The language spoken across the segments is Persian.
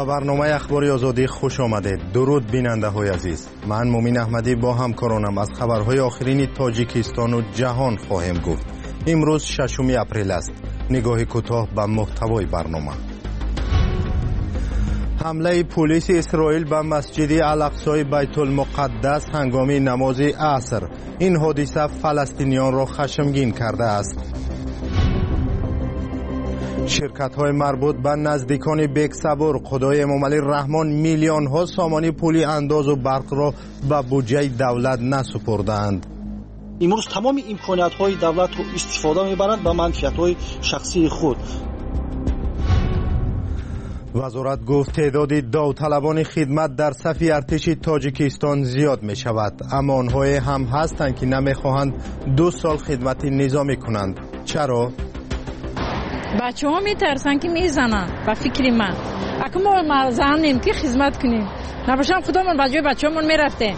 برنامه اخباری آزادی خوش آمدید. درود بیننده های عزیز. من مومین احمدی با همکارانم از خبرهای آخرین تاجیکستان و جهان خواهیم گفت. امروز 6 اپریل است. نگاه کوتاه به محتوای برنامه. حمله پلیس اسرائیل به مسجد الاقصی بیت المقدس هنگام نماز عصر. این حادثه فلسطینیان را خشمگین کرده است. شرکت‌های مربوط به نزدیکان بیک‌صبر خدای امامعلی رحمان میلیون‌ها سامانی پولی انداز و برق را به بودجه دولت نسپردند. امروز تمام امکانات‌های دولت رو استفاده می‌برند به منفعت‌های شخصی خود. وزارت گفت تعداد داوطلبان خدمت در صف ارتش تاجیکستان زیاد می شود، اما آنها هم هستند که نمیخواهند 2 سال خدمت نظامی کنند. چرا؟ بچه ها می ترسن که می زنن به فکر من. اگه ما زنیم که خدمت کنیم نباشم خودمون به جای بچه همون می رفتیم.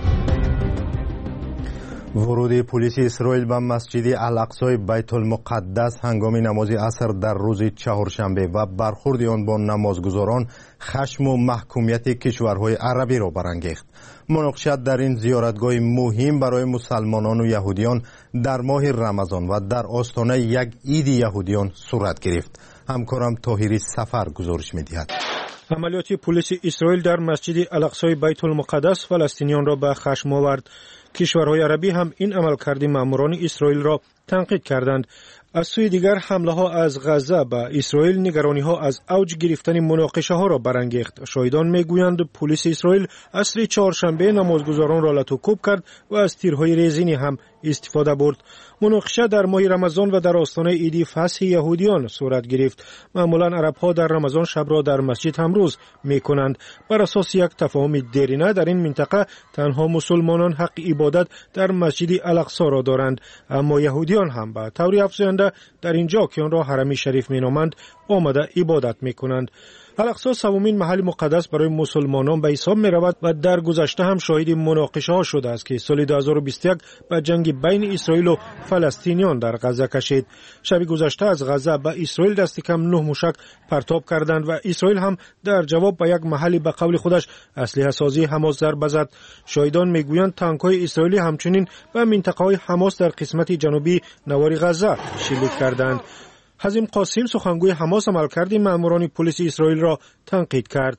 ورود پلیس اسرائیل به مسجد الاقصی بیت المقدس هنگام نماز عصر در روز چهارشنبه و برخورد آن با نمازگزاران خشم و محکومیت کشورهای عربی را برانگیخت. مناقشه در این زیارتگاه مهم برای مسلمانان و یهودیان در ماه رمضان و در آستانه یک عید یهودیان صورت گرفت. همکارم طاهری سفر گزارش می‌دهد. عملیات پلیس اسرائیل در مسجد الاقصی بیت المقدس فلسطینیان را به خشم آورد. کشورهای عربی هم این عملکرد ماموران اسرائیل را تنقید کردند. از سوی دیگر حمله ها از غزه به اسرائیل نگرانی ها از اوج گرفتن مناقشه ها را برانگیخت. شاهدان میگویند پلیس اسرائیل عصر چهارشنبه نمازگزاران را لطوکوب کرد و از تیرهای ریزینی هم استفاده برد. مناقشه در ماه رمضان و در آستانه عید فصح یهودیان صورت گرفت. معمولا عرب ها در رمضان شب را در مسجد هم روز می کنند. بر اساس یک تفاهم دیرینه در این منطقه تنها مسلمانان حق عبادت در مسجد الاقصی را دارند، اما یهودیان هم به طور افزاینده در اینجا که آن را حرم شریف می نامند آمده عبادت می کنند. الاقصی سومین محل مقدس برای مسلمانان به حساب می رود و در گذشته هم شاهد مناقشه ها شده است که سال 2021 به جنگ بین اسرائیل و فلسطینیان در غزه کشید. شب گذشته از غزه به اسرائیل دست کم 9 موشک پرتاب کردند و اسرائیل هم در جواب به یک محل به قول خودش اسلحه سازی حماس ضربه زد. شاهدان میگویند تانک های اسرائیلی همچنین به منطقه های حماس در قسمت جنوبی نوار غزه شلیک کردند. حزیم قاسم سخنگوی حماس عملکرد ماموران پلیس اسرائیل را تنقید کرد.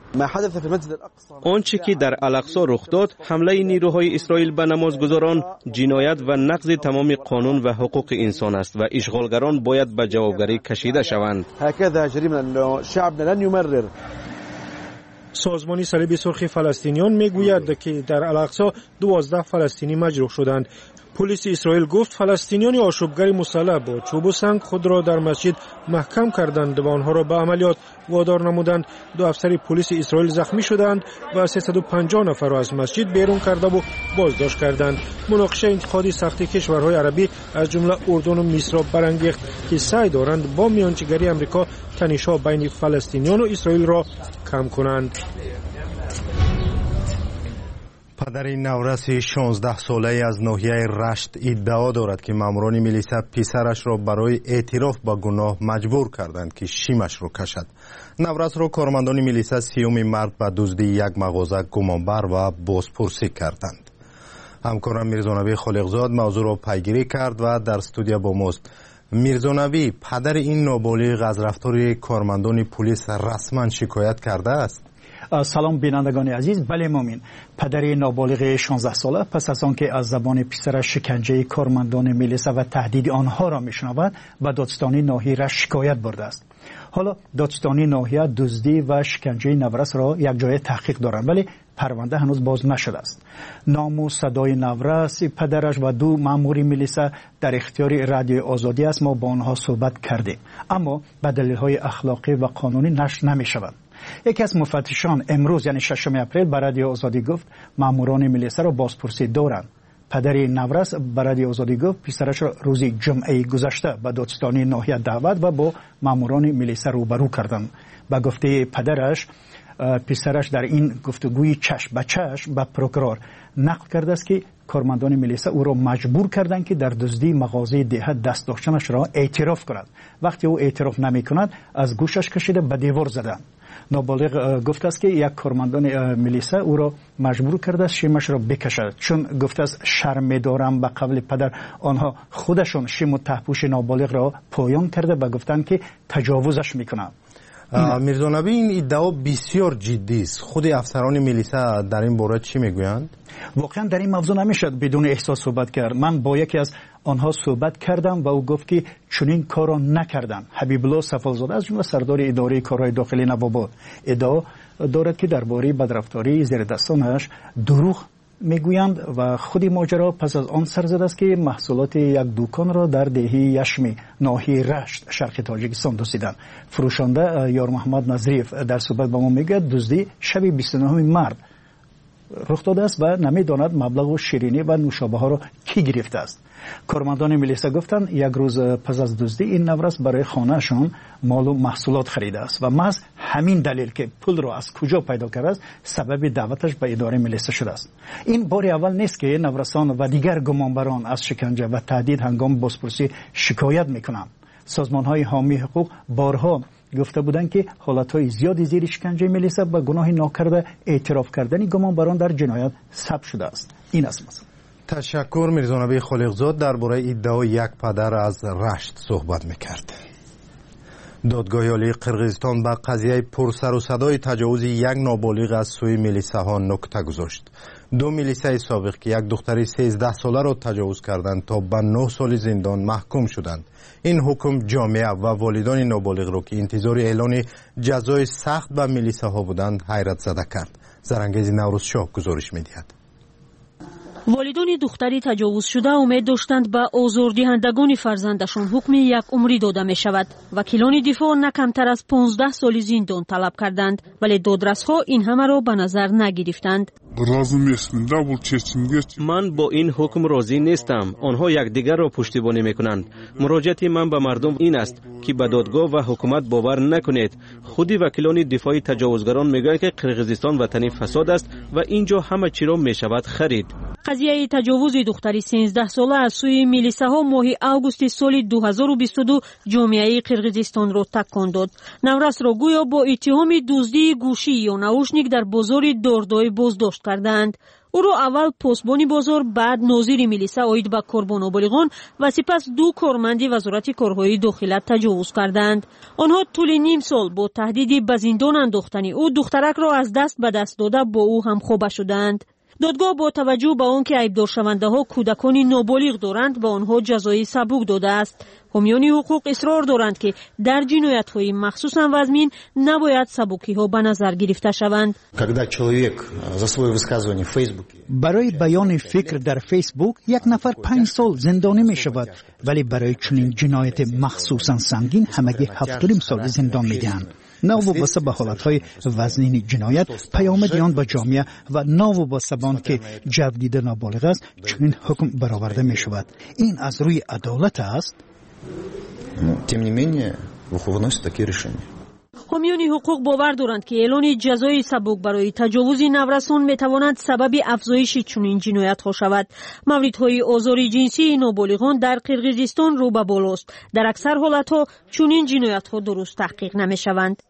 آنچه که در الاقصی رخ داد حمله نیروهای اسرائیل به نمازگزاران جنایت و نقض تمام قانون و حقوق انسان است و اشغالگران باید به جوابگری کشیده شوند. سازمان صلیب سرخ فلسطینیان میگوید که در الاقصی 12 فلسطینی مجروح شدند. پلیس اسرائیل گفت فلسطینیان آشوبگر مسلح با چوب و سنگ خود را در مسجد محکم کردند و آنها را به عملیات وادار نمودند. 2 افسر پلیس اسرائیل زخمی شدند و 350 نفر را از مسجد بیرون کرده و بازداشت کردند. مناقشه انتقادی سخت کشورهای عربی از جمله اردن و مصر را برانگیخت که سعی دارند با میانجیگری آمریکا تنش‌ها بین فلسطینیان و اسرائیل را کم کنند. پدر نورس 16 ساله از ناحیه رشت ادعا دارد که ماموران میلیسا پسرش را برای اعتراف به گناه مجبور کردند که شیمش را کشد. نورس را کارمندان میلیسا 30 مرد به دزدی یک مغازه گمانبر و بازپرسی کردند. همکارم میرزانوی خالقزاد موضوع را پیگیری کرد و در استودیو با ماست. میرزانوی، پدر این نابالغ از رفتار کارمندان پلیس رسما شکایت کرده است؟ سلام بینندگان عزیز. بله مومین، پدر نابالغ 16 ساله پس از آنکه از زبان پسرش شکنجه کارمندان میلیسا و تهدید آنها را میشنود به دادستانی ناحیه را شکایت برده است. حالا دادستانی ناحیه دزدی و شکنجه نورس را یک جای تحقیق دارند، ولی پرونده هنوز باز نشده است. نام و صدای نورس، پدرش و 2 مأمور میلیسا در اختیار رادیو آزادی است. ما با آنها صحبت کردیم، اما به دلیل‌های اخلاقی و قانونی نشر نمی‌شود. یکی از مفتشان امروز یعنی 6 اپریل به رادیو آزادی گفت ماموران میلیسا را بازپرسی دارند. پدر نورس به رادیو آزادی گفت پسرش را روز جمعه گذشته به دادستانی ناحیه دعوت و با ماموران میلیسا روبرو کردند. به گفته پدرش، پسرش در این گفتگوی چشم به چشم به پروکورور نقل کرده است که کارمندان میلیسا او را مجبور کردند که در دزدی مغازه دهد دست داشتنش را اعتراف کند. وقتی او اعتراف نمی کند از گوشش کشیده به دیوار زدند. نابالغ گفته است که یک کارمندان میلیسا او را مجبور کرده است شیمش را بکشد، چون گفته است شرم دارم به قبل پدر آنها خودشون شیم و تحپوش نابالغ را پایان کرده و گفتند که تجاوزش میکنند. میرزا نبی، این ادعا بسیار جدی است. خود افسران میلیسا در این باره چی میگویند؟ واقعا در این موضوع نمیشد بدون احساس صحبت کرد. من با یکی از آنها صحبت کردم و او گفت که چنین کار را نکردن. حبیب الله صفالزاده از جمله سردار اداره کارهای داخلی نوآباد ادعا دارد که درباره بدرفتاری زیر دستانش دروغ میگویند و خودی ماجرا پس از آن سر زده است که محصولات یک دکان را در دهه یشمی ناحیه رشت شرق تاجیکستان دزدیدند. فروشنده یار محمد نظریف در صحبت با ما میگوید دزدی شب 29 مارس رخ داده است و نمیداند مبلغ و شیرینی و نوشابه ها را کی گرفته است. کارمندان میلیسا گفتند یک روز پس از دزدی این نورس برای خانهشان مال و محصولات خریده است و محض همین دلیل که پول را از کجا پیدا کرده است سبب دعوتش به اداره میلیسا شده است. این بار اول نیست که نورسان و دیگر گمانبران از شکنجه و تهدید هنگام بازپرسی شکایت میکنند. سازمان‌های حامی حقوق بارها گفته بودند که حالت‌های زیادی زیر شکنجه میلیسا و گناه ناکرده اعتراف کردن گمانبران در جنایت ثبت شده است. این است مثلا. تشکر. میرزا نبی خالقزاد درباره ادعای یک پدر از رشت صحبت میکرد. دادگاه عالی قرقیزستان به قضیه پرسر و صدای تجاوز یک نابالغ از سوی میلیساها نکته گذاشت. 2 میلیسای سابق که یک دختری 13 ساله را تجاوز کردند تا به 9 سال زندان محکوم شدند. این حکم جامعه و والدان نابالغ را که انتظار اعلان جزای سخت به میلیساها بودند حیرت زده کرد. زرنگیز نوروزشاه گزارش می‌دهد. والدان دختری تجاوز شده امید داشتند به آزاردهندگان فرزندشان حکم یک عمری داده می شود. وکیلان دفاع نه کمتر از 15 سال زندان طلب کردند، ولی دادرس‌ها این همه را به نظر نگرفتند. من با این حکم راضی نیستم. آنها یکدیگر را پشتیبانی میکنند. مراجعت من به مردم این است که به دادگاه و حکومت باور نکنید. خودی وکیلان دفاعی تجاوزگران میگویند که قرقیزستان وطن فساد است و اینجا همه چی را میشود خرید. قضیه تجاوز دختری 13 ساله از سوی میلیساها ماه اوگوست سال 2022 جامعه قرقیزستان را تکان داد. نورس را گویا با اتهام دزدی گوشی یا ناوشنیک در بازار داردای بازداشت کردند. او را اول پاسبان بازار، بعد ناظر میلیسا عاید به کاربان نابالغان و سپس 2 کارمند وزارت کارهای داخله تجاوز کردند. آنها طول نیم سال با تهدید به زندان انداختن او دخترک را از دست به دست داده با او همخوابه شدند. دادگاه با توجه به آنکه عیبدار شونده ها کودکان نابالغ دارند به آنها جزای سبک داده است. حامیان حقوق اصرار دارند که در جنایت های مخصوصا وزمین نباید سبکی ها به نظر گرفته شوند. برای بیان فکر در فیسبوک یک نفر 5 سال زندانی می شود، ولی برای چنین جنایت مخصوصا سنگین همگی 7.5 سال زندان می دهند. ناوابسته به حالتهای وزنین جنایت پیامد آن به جامعه و ناوابسته به آنکه جو دیده نابالغ است چنین حکم برآورده می شود. این از روی عدالت است. тем не менее выносят такие решения. حامیان حقوق باور دارند که اعلان جزای سبک برای تجاوز نورسان میتواند سبب افزایش چنین جنایت ها شود. موردهای آزار جنسی نابالغان در قرقیزستان رو به بالاست. در اکثر حالت ها چنین جنایت ها درست تحقیق نمی شوند.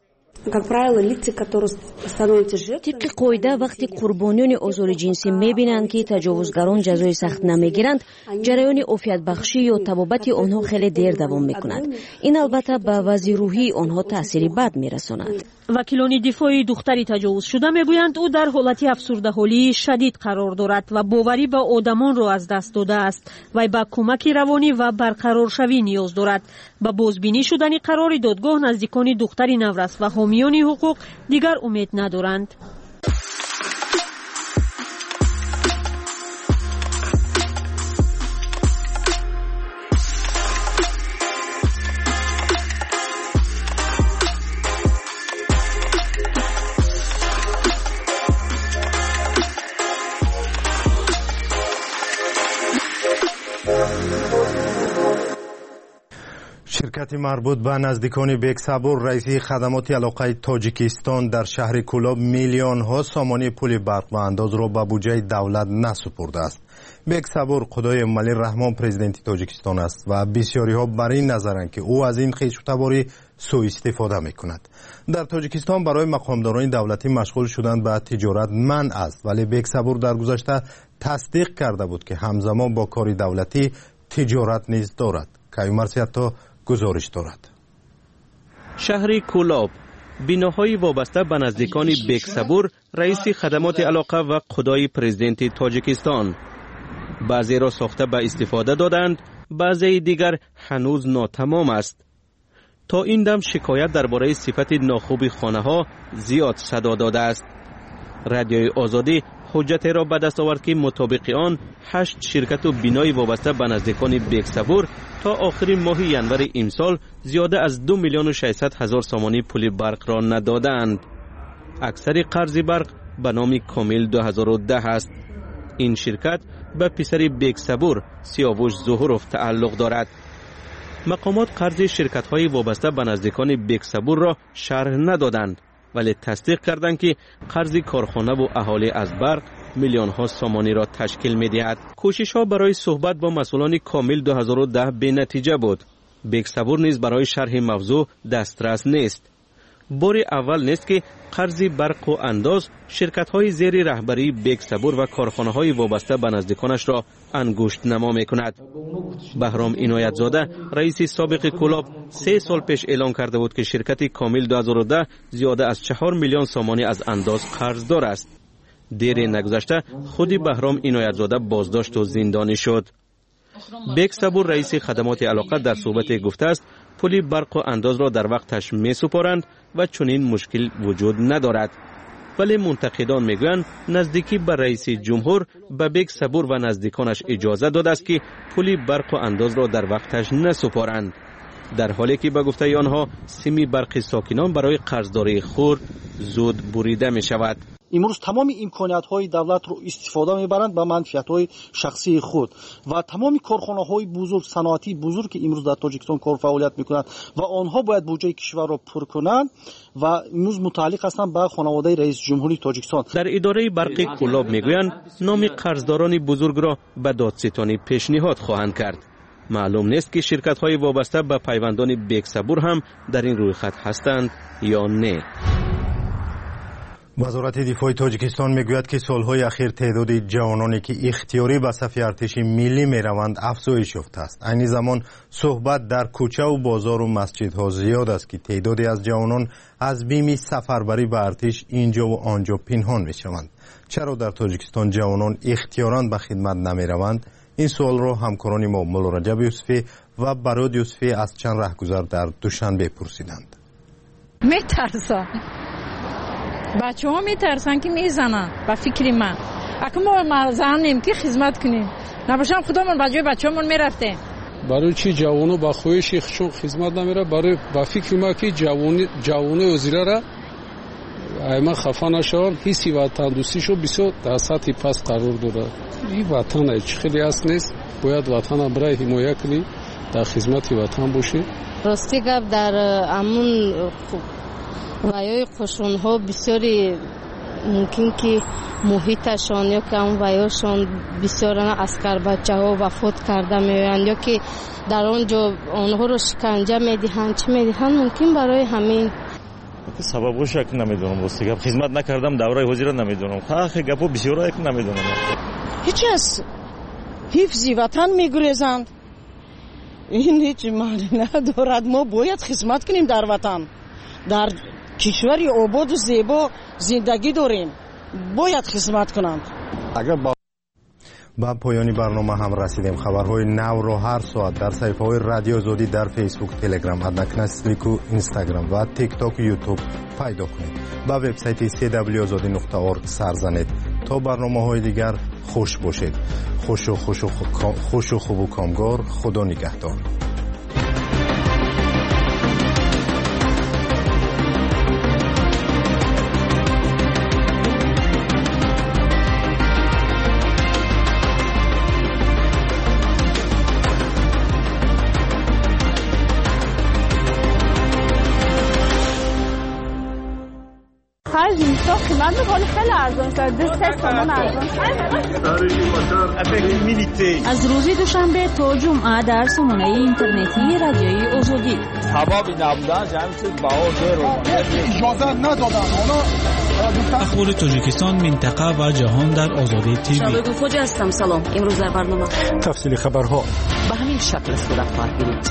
طبق قاعده وقتی قربانیان آزار جنسی میبینند که تجاوزگران جزای سخت نمیگیرند، جریان عافیت بخشی یا طبابت آنها خیلی دیر دوام میکند. این البته به وضع روحی آنها تأثیری بد میرساند. وکیلان دفاعی دختری تجاوز شده میگویند او در حالت افسرده حالی شدید قرار دارد و باوری به آدمان را از دست داده است و به کمک روانی و برقرار شوی نیاز دارد. به بازبینی شدن قرار دادگاه نزدیکان دختری نورس و حامیان حقوق دیگر امید ندارند. شرکت مربوط به نزدیکان بکسابور رئیس خدمات علاقه تاجیکستان در شهر کولاب میلیون ها سامانه پول برق و انداز را به بودجه دولت نسپرده است. بکسابور خدای ملی رحمان پرزیدنت تاجیکستان است و بسیاری ها بر این نظرند که او از این خویشتباری سوء استفاده می کند. در تاجیکستان برای مقامداران دولتی مشغول شدن به تجارت منع است، ولی بکسابور در گذشته تصدیق کرده بود که همزمان با کار دولتی تجارت نیز دارد. کایومر سیاتا گزارش دارد. شهر کولاب بیناهای وابسته به نزدیکان بکسابور رئیس خدمات علاقه و خدای پرزیدنت تاجیکستان. بعضی را ساخته به استفاده دادند، بعضی دیگر هنوز ناتمام است. تا این دم شکایت درباره صفت ناخوب خانه ها زیاد صدا داده است. رادیوی آزادی حجت را به دست آورد که مطابق آن 8 شرکت و بینای وابسته به نزدیکان بکسابور تا آخر ماه ینور امسال زیاده از 2,600,000 سامانه پول برق را ندادند. اکثر قرض برق به نام کامیل 2010 است. این شرکت به پسر بکسابور سیاوش ظهوروف تعلق دارد. مقامات قرض شرکت های وابسته به نزدیکان بکسابور را شرح ندادند، ولی تصدیق کردند که قرض کارخانه و اهالی از برق میلیون ها سامانی را تشکیل می دهد. کوشش ها برای صحبت با مسئولان کامیل 2010 بی نتیجه بود. بکسابور نیز برای شرح موضوع دسترس نیست. بار اول نیست که قرض برق و انداز شرکت های زیر رهبری بکسابور و کارخانه های وابسته به نزدیکانش را انگشت نما می کند. بهرام عنایت زاده رئیس سابق کولاب 3 سال پیش اعلان کرده بود که شرکت کامیل 2010 زیاده از 4 میلیون سامانه از انداز قرضدار است. دیر نگذشته خودی بهرام عنایت زاده بازداشت و زندانی شد. بکسابور رئیس خدمات علاقه در صحبت گفته است پول برق و انداز را در وقتش می سپارند و چنین مشکل وجود ندارد. ولی منتقدان میگویند نزدیکی به رئیس جمهور به بکسابور و نزدیکانش اجازه داده است که پول برق و انداز را در وقتش نسپارند، در حالی که به گفته آنها سیم برق ساکنان برای قرضداری خود زود بریده می شود. امروز تمام امکانیت‌های دولت رو استفاده می‌برند به منفعت‌های شخصی خود و تمام کارخانه‌های بزرگ صنعتی بزرگ که امروز در تاجیکستان کار فعالیت می‌کنند و آنها باید بودجه کشور را پر کنند و امروز متعلق هستند به خانواده رئیس جمهوری تاجیکستان. در اداره برق کولاب می‌گویند نام قرضداران بزرگ را به دادستانی پیشنهاد خواهند کرد. معلوم نیست که شرکت‌های وابسته به پیوندان بکسابور هم در این رویخط هستند یا نه. وزارت دفاع تاجیکستان میگوید که سالهای اخیر تعداد جوانانی که اختیاری به صف ارتش ملی میروند افزایش یافته است. عین زمان صحبت در کوچه و بازار و مسجدها زیاد است که تعدادی از جوانان از بیم سفربری به ارتش اینجا و آنجا پنهان میشوند. چرا در تاجیکستان جوانان اختیارا به خدمت نمیروند؟ این سوال را همکاران ما مولا رجب یوسفی و براد یوسفی از چند رهگذر در دوشنبه پرسیدند. میترسم. بچه ها میترسن که میزنن به فکر من. اگه ما زنیم که خدمت کنیم نباشم خودمون بجای بچه همون میرفتیم. برای چی جوانو با خویش چون خدمت نمیره؟ برای با فکر ما که جوانه وزیره را ایما خفا نشون حسی وطن دوستیشو بسیار در سطح پس قرار داره. این وطن هیچ خیلی هست نیست، باید وطن برای حمایت کنی، در خدمت وطن باشی. راستی گفت در امون ویای قشون ها بسیاری ممکن که محیطشان یا که اون ویاشان بسیار اسکر بچه ها وفات کرده میویند یا که در آنجا آنها رو شکنجه میدهند چی میدهند ممکن برای همین سبب شک نمیدونم. راستی گفت خدمت نکردم دوره حاضر نمیدونم. خیلی گپو بسیار نمیدونم. هیچ از حفظی وطن میگریزند. این هیچ معنی ندارد. ما باید خدمت کنیم در وطن، در کشوری آباد و زیبا زندگی داریم، باید خدمت کنند. اگر با پایانی برنامه هم رسیدیم. خبرهای نو را هر ساعت در صفحه های رادیو آزادی در فیسبوک، تلگرام، ادناکنسلیک و اینستاگرام و تیک تاک و یوتیوب پیدا کنید. با وبسایت cwazadi.org سر زنید. تا برنامه های دیگر خوش باشید. خوش و خوب و کامگار. خدا نگهدار. از روز دوشنبه تا جمعه در سامانه اینترنتی رادیوی آزادی. اخبار تاجیکستان، منطقه و جهان در آزادی تیوی. شالوی خوجا هستم. سلام. امروز در برنامه تفصیل خبرها به همین شکل صورت خواهد گرفت.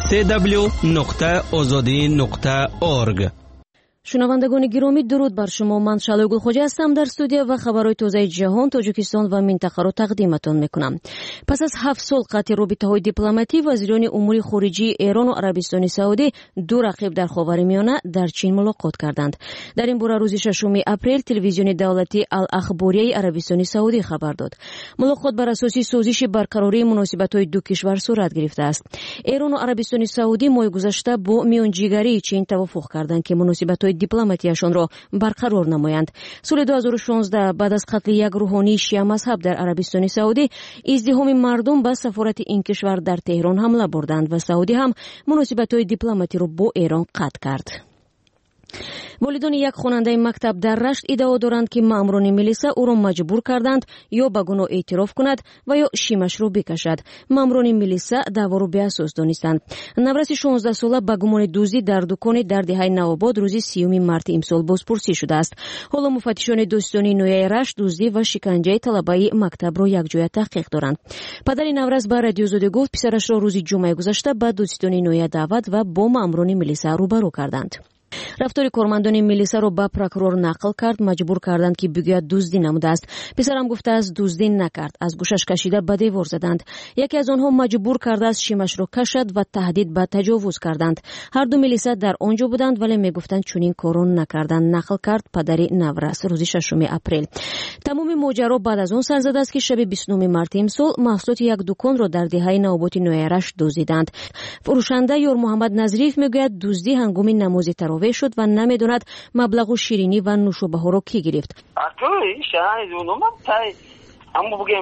www.azadi.org. شنوندگان گرامی، درود بر شما. من شالوی خوجا هستم در استودیو و خبرهای تازه جهان، تاجیکستان و منطقه را تقدیمتان میکنم. پس از 7 سال قطع رابطه‌های دیپلماتی، وزیران امور خارجه ایران و عربستان سعودی دو رقیب در خاورمیانه در چین ملاقات کردند. در این باره روز 6 اپریل تلویزیون دولتی الاخباریه عربستان سعودی خبر داد. ملاقات بر اساس سازش برقراری مناسبت‌های دو کشور صورت گرفته است. ایران و عربستان سعودی ماه گذشته با میانجیگری چین توافق کردند که مناسبت‌های دیپلماتیشان را برقرار نمایند. سال 2016 بعد از قتل یک روحانی شیعه مذهب در عربستان سعودی، ازدحام مردم به سفارت این کشور در تهران حمله بردند و سعودی هم مناسبت‌های دیپلماتی را با ایران قطع کرد. والدان یک خواننده مکتب در رشت ادعا دارند که ماموران میلیسا او را مجبور کردند یا به گناه اعتراف کند و یا شیمش را بکشد. ماموران میلیسا دعوا را به اساس دانستند. نورس 16 ساله به گمان دزدی در دکان در دهه نوآباد روز 30 مارت امسال بازپرسی شده است. حالا مفتشان داستانی نویای رشت دزدی و شکنجه طلبه مکتب را یکجا تحقیق دارند. پدر نورس به رادیو زاده گفت پسرش را روز جمعه گذشته به داستانی نویای دعوت و با ماموران میلیسا روبرو کردند. رفتار کارمندان میلیسا را به پروکورور نقل کرد، مجبور کردند که بگوید دزدی نموده است. پسرم گفته است دزدی نکرد، از گوشش کشیده به دیوار زدند. یکی از آنها مجبور کرده است شیمش را کشد و تهدید به تجاوز کردند. هر دو میلیسا در آنجا بودند ولی میگفتند چنین کارو نکردند، نقل کرد پدر نورس روز 6 اپریل. تمام ماجرا بعد از آن سر زده است که شب 29 مارت امسال محصولات یک دکان را در دهه نوآباد نویرش دزدیدند. فروشنده یار محمد نظریف میگوید دزدی هنگام نماز تراویح شد و نمیداند مبلغ شیرینی و نوشابه ها را کی گرفت. اما بگیم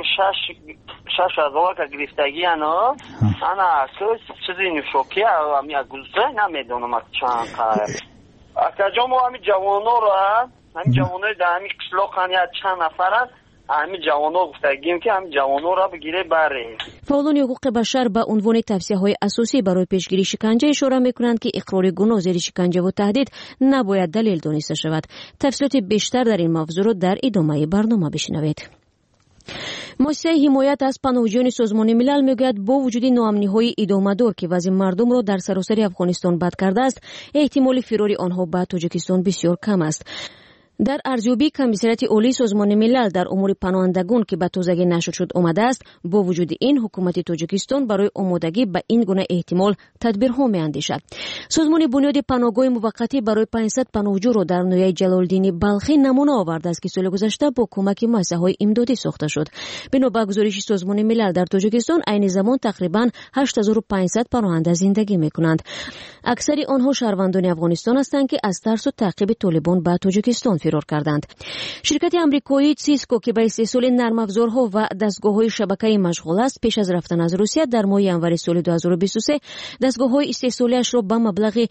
6,000 که گرفتگی انا چیزی نوشابه و می گوزه نمیدونم چند قرار. اکجا ما همی جوانو را همین جوانای در همین قشلاق چند نفرن همین جوانو گفتگیم که همین جوانو را بگیره بره. فعالان حقوق بشر به عنوان توصیه‌های اساسی برای پیشگیری شکنجه اشاره می‌کنند که اقرار گناه زیر شکنجه و تهدید نباید دلیل دانسته شود. تفصیلات بیشتر در این موضوع را در ادامه برنامه بشنوید. مؤسسه حمایت از پناهجویان سازمان ملل میگوید با وجود ناامنی‌های ادامه‌دار که وضع مردم را در سراسر افغانستان بد کرده است، احتمال فرار آنها به تاجیکستان بسیار کم است. در ارزیابی کمیسریت عالی سازمان ملل در امور پناهندگان که به تازگی نشر شد آمده است، با وجود این حکومت تاجیکستان برای آمادگی به این گونه احتمال تدبیرها می‌اندیشد. سازمان بنیاد پناهگاه موقتی برای 500 پناهجو را در نویای جلال‌الدین بلخی نمونه آورده است که سال گذشته با کمک مؤسسه‌های امدادی ساخته شد. بنا به گزارش سازمان ملل در تاجیکستان عین زمان تقریباً 8500 پناهنده زندگی می‌کنند. اکثر آنها شهروندان افغانستان هستند که از ترس و تعقیب طالبان به تاجیکستان فرار کردند. شرکت آمریکایی سیسکو که به استحصال نرم افزارها و دستگاه‌های شبکه‌ای مشغول است، پیش از رفتن از روسیه در ماه ژانویه سال 2023 دستگاه‌های استحصالی‌اش را به مبلغ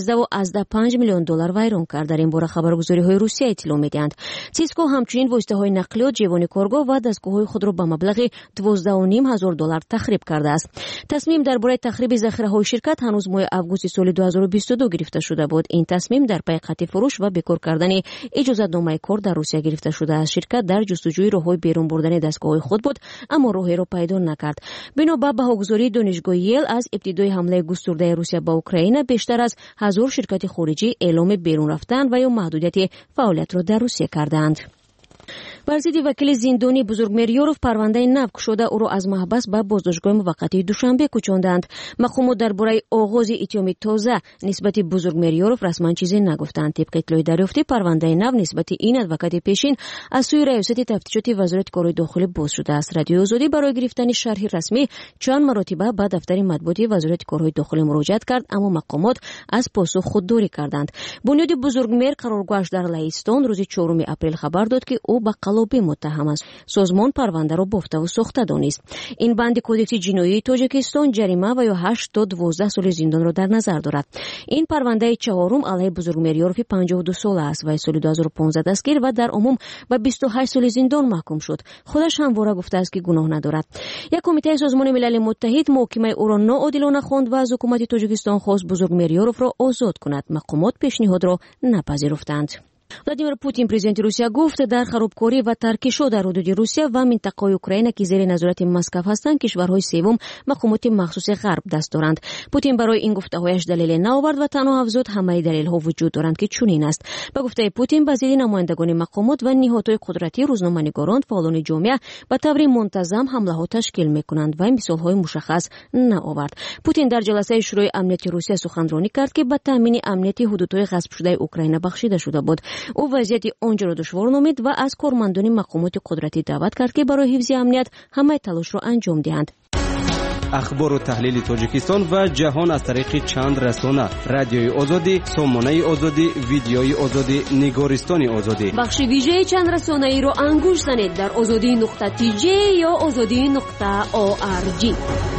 13.5 میلیون دلار ویران کرد. در این باره خبرگزاری‌های روسیه اطلاع می‌دهند. سیسکو همچنین واسطه‌های نقلیات، جوان کارگاه و دستگاه‌های خود را به مبلغ 12.5 هزار دلار تخریب کرده است. تصمیم درباره تخریب ذخیره‌های شرکت هنوز ماه آگوست سال 2022 گرفته شده بود. این تصمیم در پی قطع فروش و بیکار کردن اجازه‌نامه کار در روسیه گرفته شده است. شرکت در جستجوی راه‌های بیرون بردن دستگاه‌های خود بود اما راهی را پیدا نکرد. بنا به بهاگذاری دانشگاه یل، از ابتدای حمله گسترده روسیه به اوکراین بیشتر از 1000 شرکت خارجی اعلام بیرون رفتن و یا محدودیت فعالیت را در روسیه کردند. بر ضد وکیل زندانی بزرگمیریوف پرونده نفی شده او را از محبس به بازداشتگاه موقتی دوشنبه کوچاندند. مقامات درباره آغاز اتهام تازه نسبت بزرگمیریوف رسما چیزی نگفتند. طبق اطلاع دریافتی پرونده نفی نسبت این ادوکات پیشین از سوی ریاست تفتیشات وزارت کارهای داخلی باز شده است. رادیو آزادی برای گرفتن شرح رسمی چند مرتبه به دفتر مطبوعاتی وزارت کارهای داخلی مراجعه کرد اما مقامات از پاسخ خودداری کردند. بنیاد بزرگمیر قرارگاهش در لهستان روز 4 اپریل خبر داد که او به خلابی متهم است. سازمان پرونده را بافته و ساخته دانست. این بند کدکس جنایی تاجیکستان جریمه و یا 8 تا 12 سال زندان را در نظر دارد. این پرونده چهارم علیه بزرگمیریاروف 52 ساله است و سال 2015 دستگیر و در عموم به 28 سال زندان محکوم شد. خودش همواره گفته است که گناه ندارد. یک کمیته سازمان ملل متحد محاکمه او را ناعادلانه خواند و از حکومت تاجیکستان خواست بزرگمیریاروف را آزاد کند. مقامات پیشنهاد را نپذیرفتند. ولادیمیر پوتین پرزیدنت روسیه گفت در خرابکاری و ترکشو در حدود روسیه و منطقه اوکراین که زیر نظارت مسکو هستند کشورهای سوم مقامات مخصوص غرب دست دارند. پوتین برای این گفته‌هایش دلیل نآورد و تنها افزود همه دلایل‌ها وجود دارند که چنین است. به گفته پوتین بازدید نمایندگان مقامات و نهادهای قدرتی روزنامه‌نگاران فعالان جامعه به طور منتظم حمله‌ها تشکیل می‌کنند و این مثال‌های مشخص نآورد. پوتین در جلسه شورای امنیت روسیه سخنرانی کرد که به تامین امنیت حدودهای غصب شده اوکراین بخشیده شده بود. او وضعیت آنجا را دشوار نامید و از کارمندان مقامات قدرتی دعوت کرد که برای حفظ امنیت همه تلاش را انجام دهند. اخبار و تحلیل تاجیکستان و جهان از طریق چند رسانه: رادیوی آزادی، سامانه آزادی، ویدیوی آزادی، نگارستان آزادی. بخش ویژه چند رسانه ای را انگوش زنید در azadi.tj یا azadi.org.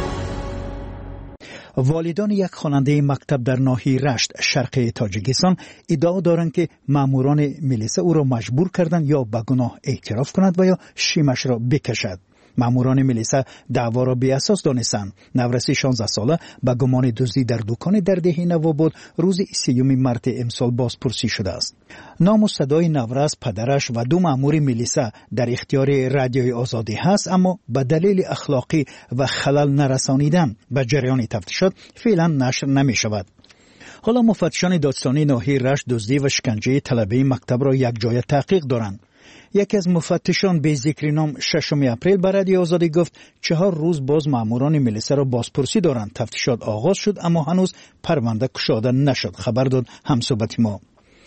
والدان یک خواننده مکتب در ناحیه رشت شرق تاجیکستان ادعا دارند که ماموران میلیسا او را مجبور کردند یا به گناه اعتراف کند و یا شیمش را بکشد. ماموران میلیسا دعوا را بی اساس دانستند. نورس 16 ساله به گمان دزدی در دکان در دهه نواباد روز 30 مارس امسال بازپرسی شده است. نام و صدای نورس، پدرش و 2 مامور میلیسا در اختیار رادیوی آزادی هست، اما به دلیل اخلاقی و خلل نرسانیدن به جریان تفتیشات فعلا نشر نمی شود. حالا مفتشان دادستانی ناحیه رشت دزدی و شکنجه طلبه مکتب را یک جای تحقیق دارند. یکی از مفتشان به ذکر نام 6 اپریل به رادیو آزادی گفت 4 روز باز ماموران میلیسا را بازپرسی دارند. تفتیشات آغاز شد اما هنوز پرونده گشوده نشد. خبر داد همصحبت ما.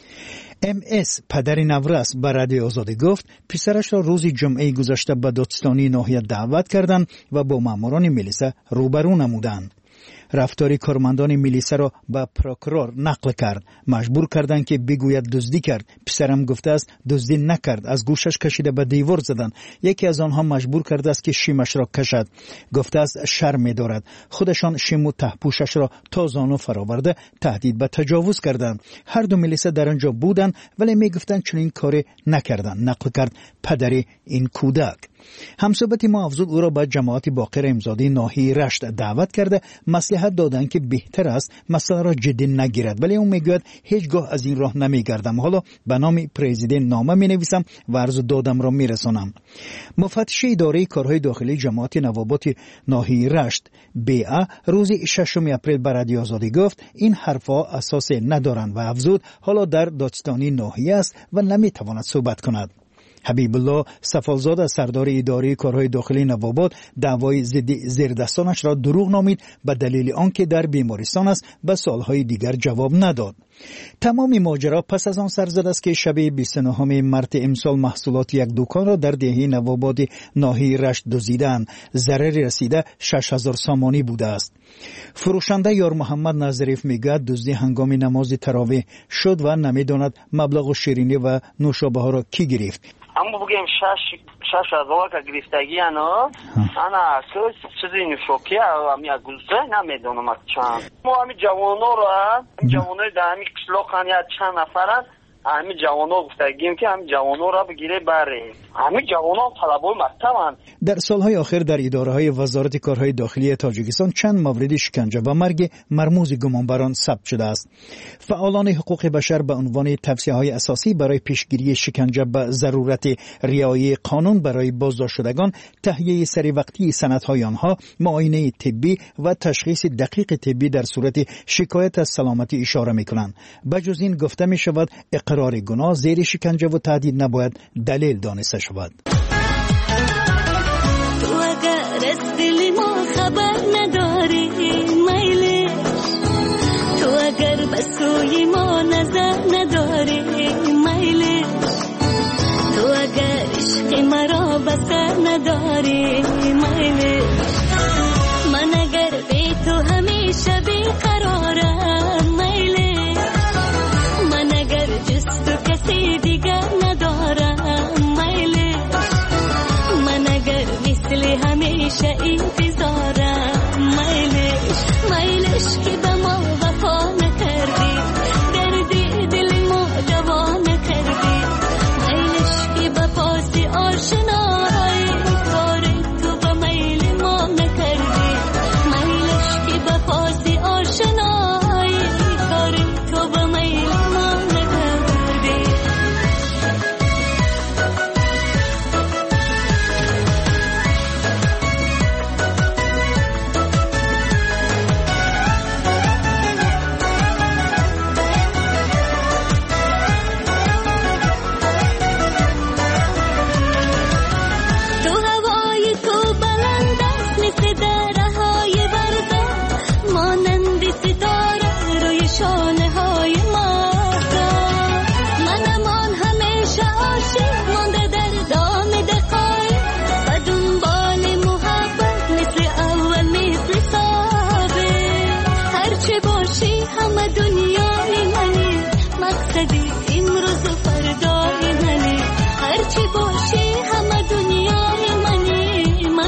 MS پدر نورس به رادیو آزادی گفت پسرش را روز جمعه گذشته به دادستانی ناحیه دعوت کردند و با ماموران میلیسا روبرو نمودند. رفتاری کارمندان میلیسا را به پروکورور نقل کرد. مجبور کردند که بگوید دزدی کرد. پسرم گفته است دزدی نکرد. از گوشش کشیده به دیوار زدند. یکی از آنها مجبور کرده است که شیمش را کشد. گفته است شرم می‌دارد. خودشان شیم و تهپوشش را تا زانو فراورده تهدید به تجاوز کردند. هر دو میلیسا در آنجا بودند ولی میگفتند چنین کاری نکردند. نقل کرد پدر این کودک. همصحبت ما افزود او را به جماعت باقر امزادی ناحیه رشت دعوت کرده مصلحت دادند که بهتر است مسئله را جدی نگیرد، ولی او میگوید هیچگاه از این راه نمیگردم. حالا به نام پرزیدنت نامه مینویسم و عرض دادم را میرسانم. مفتش اداره کارهای داخلی جماعت نوابات ناحیه رشت BA روز 6 اپریل به رادیو آزادی گفت این حرفها اساس ندارند و افزود حالا در دادستانی ناحیه است و نمیتواند صحبت کند. حبیب الله سفالزاده سردار اداره کارهای داخلی نواباد دعوای ضد زیردستانش را دروغ نامید به دلیل آنکه در بیمارستان است به سالهای دیگر جواب نداد. تمام ماجرا پس از آن سر زد است که شب 29 مارس امسال محصولات یک دکان را در دهه نواباد ناحیه رشت دزدیدند. ضرر رسیده 6000 سامانی بوده است. فروشنده یار محمد نظریف میگوید دزدی هنگام نماز تراویح شد و نمیداند مبلغ شیرینی و نوشابه ها را کی گرفت. اما بگیم 6000 که گرفتگی انا چیزی نشوکی امی گلزه نمیدونم چند. ما امی جوانو را جوانای در امی قشلاق چند نفرن همین جوانان گفتگیم که همین جوانان را بگیره بره. همین جوانان طلبای مکتبند. در سالهای آخر در اداره‌های وزارت کارهای داخلی تاجیکستان چند مورد شکنجه و مرگ مرموز گمانبران ثبت شده است. فعالان حقوق بشر به عنوان توصیه‌های اساسی برای پیشگیری شکنجه به ضرورت رعایت قانون برای بازداشت شدگان، تهیه سری وقتی سندهای آنها، معاینه طبی و تشخیص دقیق طبی در صورت شکایت از سلامتی اشاره می‌کنند. بجز این گفته می‌شود اقرار گناه زیر شکنجه و تهدید نباید دلیل دانسته شود. تو اگر از دل ما خبر نداری میلی، تو اگر به سوی ما نظر نداری میلی، تو اگر عشق مرا بسر نداری میلی، من اگر بی تو همیشه بیقرارم میلی، من اگر جز تو کسی دیگر ندارم میلی،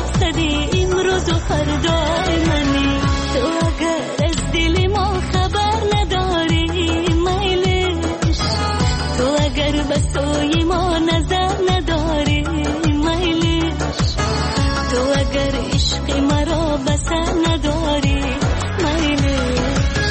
مقصد امروز و فردای منی. تو اگر از دل ما خبر نداری میلش، تو اگر به سوی ما نظر نداری میلش، تو اگر عشق مرا بسر نداری میلش.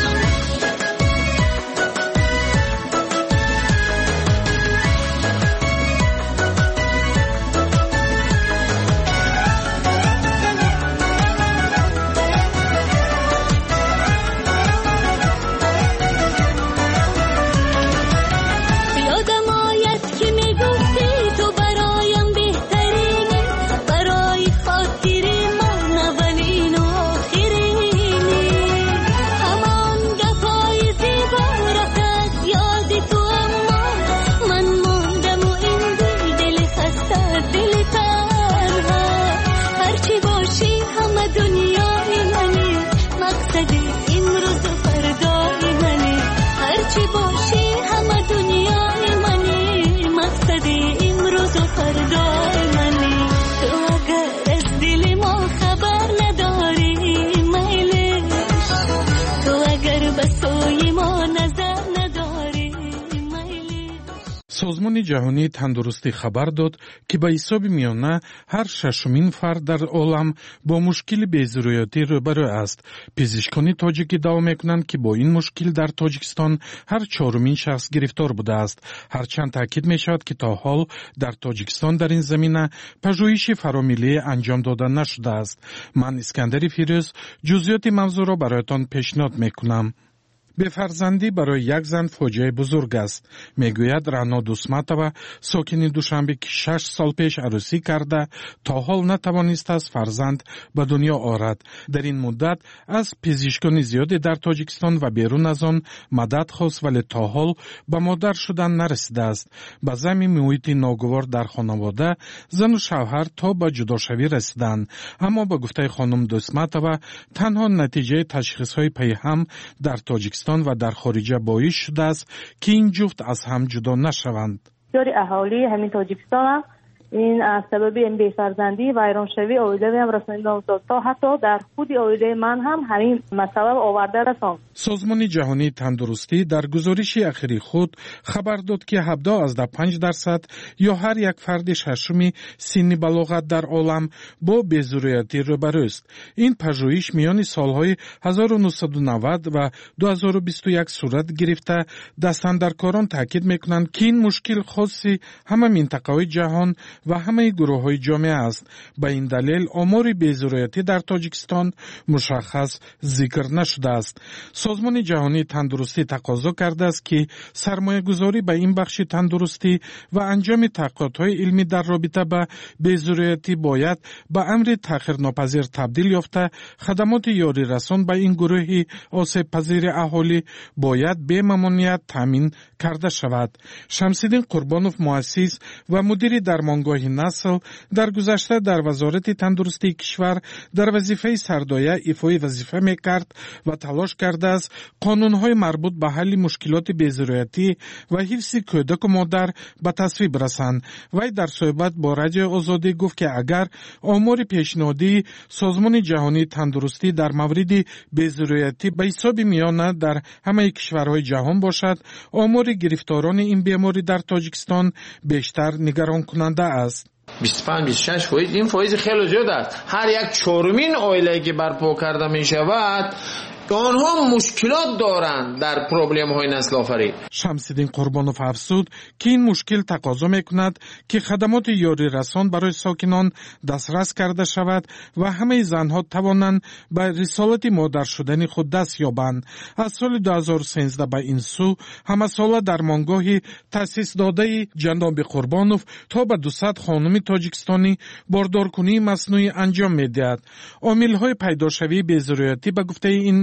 سازمان جهانی تندرستی خبر داد که به حساب میانه هر ششمین فرد در عالم با مشکل بی‌ضروریاتی روبرو است. پزشکان تاجیک ادعا میکنند که با این مشکل در تاجیکستان هر چهارمین شخص گرفتار بوده است. هرچند تاکید میشود که تا حال در تاجیکستان در این زمینه پژوهش فرامیلی انجام داده نشده است. من اسکندر فیروز جزئیات موضوع را برایتان پیشنهاد میکنم. به فرزندی برای یک زن فاجعه بزرگ است. میگوید رعنا دوسمتова ساکن دوشنبه که 6 سال پیش عروسی کرده تا حال نتوانست از فرزند به دنیا آورد. در این مدت از پزشکان زیادی در تاجیکستان و بیرون از آن مدد خواست ولی تا حال به مادر شدن نرسیده است. به ضمن محیط ناگوار در خانواده زن و شوهر تا به جداشوی رسیدند. اما به گفته خانم دوسمتова تنها نتیجه تشخیص‌های پیهم در تاجیکستان و در خارج باعث شده است که این جفت از هم جدا نشوند. بسیاری اهالی همین تاجیکستان این از سبب این بی‌فرزندی و ویرانشوی عائله هم رسانیده افتاد. تا حتی در خود عائله من هم همین مسئله آورده رساند. سازمان جهانی تندرستی در گزارش اخیری خود خبر داد که 17.5% یا هر یک فرد ششمی سن بلاغت در عالم با بی‌ضروریاتی روبرو است. این پژوهش میان سالهای 1990 و 2021 صورت گرفته. دستاندرکاران تاکید میکنند که این مشکل خاصی همه منطقه‌های جهان و همه گروه‌های جامعه است. به این دلیل آمار بی‌ضروریاتی در تاجیکستان مشخص ذکر نشده است. سازمان جهانی تندرستی تقاضا کرده است که سرمایه‌گذاری به این بخش تندرستی و انجام تحقیقات‌های علمی در رابطه با بی‌ضروریاتی باید به امر تأخیرناپذیر تبدیل یافته. خدمات یاری رسان به این گروه آسیب پذیر اهالی باید به ممانعت تامین کرده شود. شمس‌الدین قربانوف مؤسس و مدیر درمانگاه نسل در گذشته در وزارت تندرستی کشور در وظیفه سردایه ایفای وظیفه میکرد و تلاش کرده است قانون‌های مربوط به حل مشکلات بی‌ضروریاتی و حفظ کودک و مادر به تصویب رسند. وی در صحبت با رادیو آزادی گفت که اگر آمار پیشنهادی سازمان جهانی تندرستی در مورد بی‌ضروریاتی به حساب میانه در همه کشورهای جهان باشد، آمار گرفتاران این بیماری در تاجیکستان بیشتر نگران کننده است. 25-26% این فایز خیلی زیاد است. هر یک چهارمین عائله که برپا کرده می شود آنها مشکلات دارند در پروبلم های نسل آفرین. شمس‌الدین قربانوف افزود که این مشکل تقاضا میکند که خدمات یاری رسان برای ساکنان دسترس کرده شود و همه زنها توانند به رسالت مادر شدن خود دست یابند. از سال 2013 به این سو همه ساله درمانگاه تأسیس داده جناب قربانوف تا به 200 خانم تاجیکستانی باردارکنی مصنوعی انجام میدهد. عامل‌های پیداشوی بی‌ضروریاتی به گفته این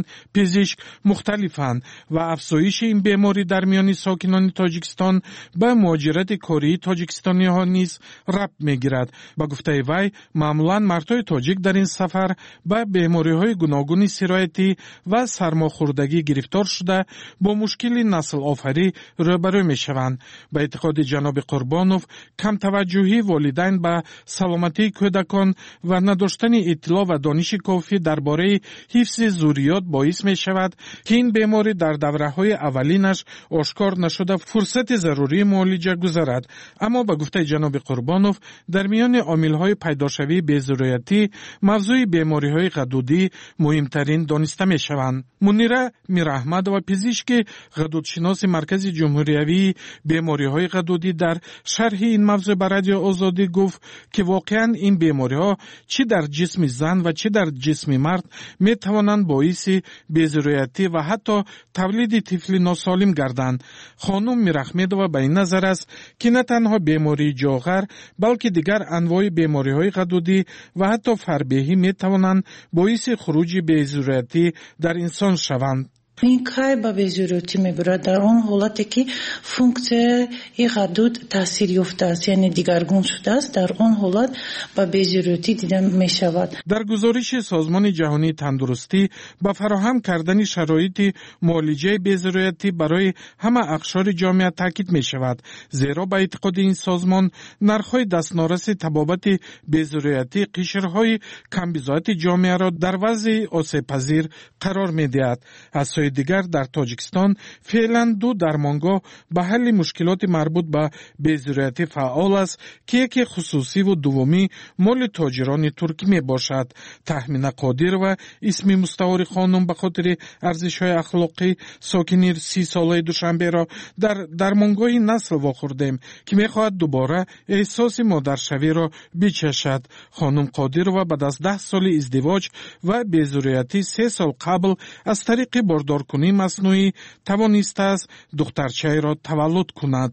پزشک مختلفند و افزایش این بیماری در میان ساکنان تاجیکستان به مهاجرت کاری تاجیکستانی ها نیز ربط میگیرد. با گفته وی معمولا مردای تاجیک در این سفر به بیماری های گوناگون سرایتی و سرماخوردگی گرفتار شده با مشکل نسل آفری روبرو می شوند. به اعتقاد جناب قربانوف کم توجهی والدین به سلامتی کودکان و نداشتن اطلاع و دانش کافی درباره حفظ ذریات باعث می شود که این بیماری در دوره‌های اولینش آشکار نشده فرصت ضروری معالجه گذارد. اما به گفته جناب قربانوف در میان عامل‌های پیداشوی بی‌ضرورتی موضوع بیماری‌های غدودی مهمترین دانسته می شوند. منیره میراحمد و پزشک غدودشناس مرکز جمهوریوی بیماری‌های غدودی در شرح این موضوع به رادیو آزادی گفت که واقعاً این بیماری‌ها چه در جسم زن و چه در جسم مرد می توانند باعث بی‌ضرورتی و حتی تولید طفل ناسالم گردند. خانم میراحمدова به این نظر است که نه تنها بیماری جاغر بلکه دیگر انواع بیماری‌های غدودی و حتی فربهی می توانند باعث خروج بی‌ضرورتی در انسان شوند. این کار با بی‌ضرورتی میبرد در آن حالتی که فونکسیون غدود تاثیر یافته است یعنی دیگرگون شده است در آن حالت با بی‌ضرورتی دیده می شود. در گزارش سازمان جهانی تندرستی با فراهم کردن شرایط معالجه بی‌ضرورتی برای همه اقشار جامعه تاکید می شود، زیرا به اعتقاد این سازمان نرخ‌های دستنارس تبابت بی‌ضرورتی قشرهای کمبزاعت جامعه را در وضع آسیب‌پذیر قرار می دهد. از دیگر در تاجیکستان فعلا 2 درمانگاه به حل مشکلات مربوط به بی‌ضرورتی فعال است که یکی خصوصی و دومی مال تاجران ترکی می باشد. تحمین قادر و اسم مستعار خانم به خاطر ارزش‌های اخلاقی ساکن 30 ساله دوشنبه را در درمانگاه نسل واخوردیم که می خواهد دوباره احساس مادرشوی را بچشد. خانم قادرova بعد از 10 سال ازدواج و بی‌ضرورتی 3 سال قبل از طریق باردارکنی مصنوعی توانسته است دخترچه را تولد کند.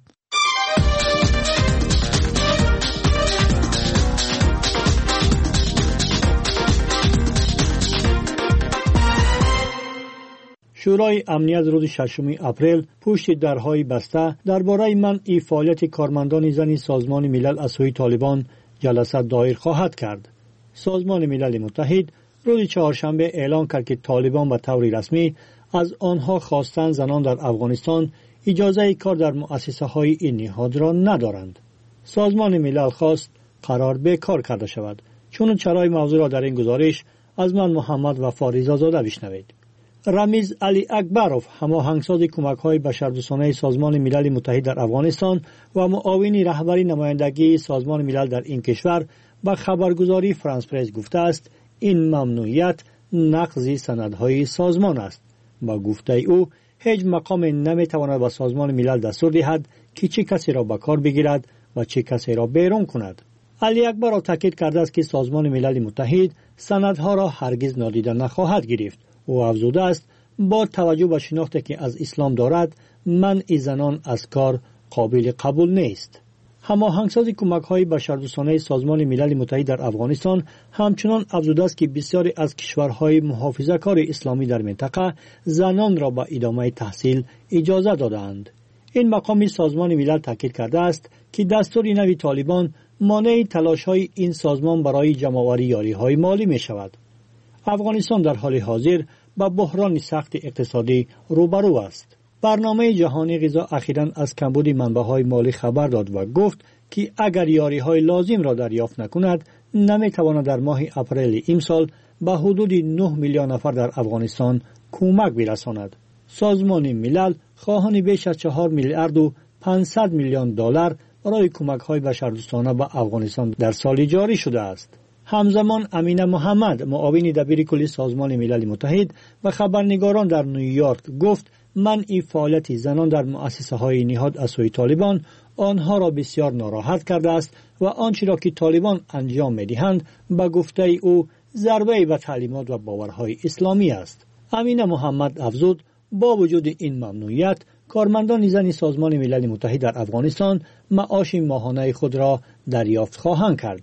شورای امنیت روز 6 اپریل پشت درهای بسته درباره منع فعالیت کارمندان زن سازمان ملل از سوی طالبان جلسه دایر خواهد کرد. سازمان ملل متحد روز چهارشنبه اعلان کرد که طالبان به طور رسمی از آنها خواستند زنان در افغانستان اجازه کار در مؤسسه‌های این نهاد را ندارند. سازمان ملل خواست قرار به کار کرده شود. چون چرای موضوع را در این گزارش از من محمد و فاریزا زاده بشنوید. رمیز علی اکبروف هماهنگساز کمک‌های بشردوستانه سازمان ملل متحد در افغانستان و معاون رهبری نمایندگی سازمان ملل در این کشور به خبرگزاری فرانس پرس گفته است این ممنوعیت نقض سندهای سازمان است. با گفته او هیچ مقام نمیتواند به سازمان ملل دستور دهد که چه کسی را به کار بگیرد و چه کسی را بیرون کند. علی اکبرov تاکید کرده است که سازمان ملل متحد سندها را هرگز نادیده نخواهد گرفت. او افزوده است با توجه به شناختی که از اسلام دارد منع زنان از کار قابل قبول نیست. هماهنگساز کمک‌های بشردوستانه سازمان ملل متحد در افغانستان همچنان افزوده است که بسیاری از کشورهای محافظه‌کار اسلامی در منطقه زنان را به ادامه تحصیل اجازه دادند. این مقام سازمان ملل تاکید کرده است که دستور نوی طالبان مانع تلاش‌های این سازمان برای جمع‌آوری یاری‌های مالی می‌شود. افغانستان در حال حاضر با بحران سخت اقتصادی روبرو است. برنامه جهانی غذا اخیراً از کمبود منبع‌های مالی خبر داد و گفت که اگر یاری‌های لازم را دریافت نکند نمی‌تواند در ماه اپریل امسال به حدود 9 میلیون نفر در افغانستان کمک برساند. سازمان ملل خواهان بیش از 4 میلیارد و 500 میلیون دلار برای کمک‌های بشردوستانه به افغانستان در سال جاری شده است. همزمان امینه محمد معاون دبیر کلی سازمان ملل متحد و خبرنگاران در نیویورک گفت منع فعالیت زنان در مؤسسه‌های نهاد از سوی طالبان آنها را بسیار ناراحت کرده است و آنچه را که طالبان انجام می‌دهند به گفته او ضربه به تعلیمات و باورهای اسلامی است. امینه محمد افزود با وجود این ممنوعیت کارمندان زن سازمان ملل متحد در افغانستان معاش ماهانه خود را دریافت خواهند کرد.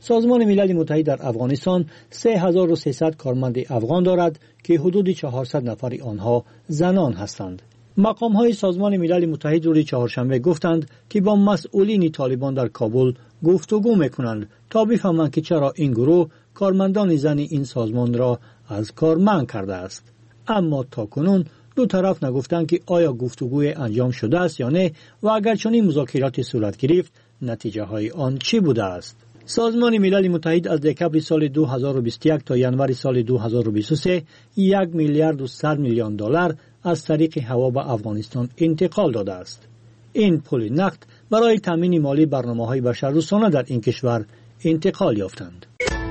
سازمان ملل متحد در افغانستان 3300 کارمند افغان دارد که حدود 400 نفر آنها زنان هستند. مقام‌های سازمان ملل متحد روز چهارشنبه گفتند که با مسئولین طالبان در کابل گفتگو می‌کنند تا بفهمند که چرا این گروه کارمندان زن این سازمان را از کار منع کرده است. اما تاکنون دو طرف نگفتند که آیا گفتگوی انجام شده است یا نه و اگر چنین مذاکراتی صورت گرفت نتیجه های آن چی بوده است. سازمان ملل متحد از دکمبر سال 2021 تا ینور سال 2023 $1 میلیارد و 100 میلیون دلار از طریق هوا به افغانستان انتقال داده است. این پول نقد برای تامین مالی برنامه‌های بشردوستانه در این کشور انتقال یافتند.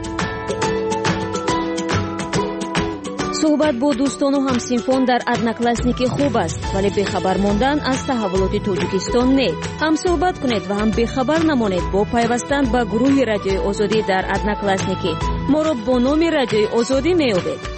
صحبت با دوستان و همسینفان در ادناکلاسنیک خوب است، ولی بخبر ماندن از تحولات تاجیکستان نه. هم صحبت کنید و هم بخبر نمانید با پیوستن به گروه رادیوی آزادی در ادناکلاسنیک. ما را با نام رادیوی آزادی می‌یابید.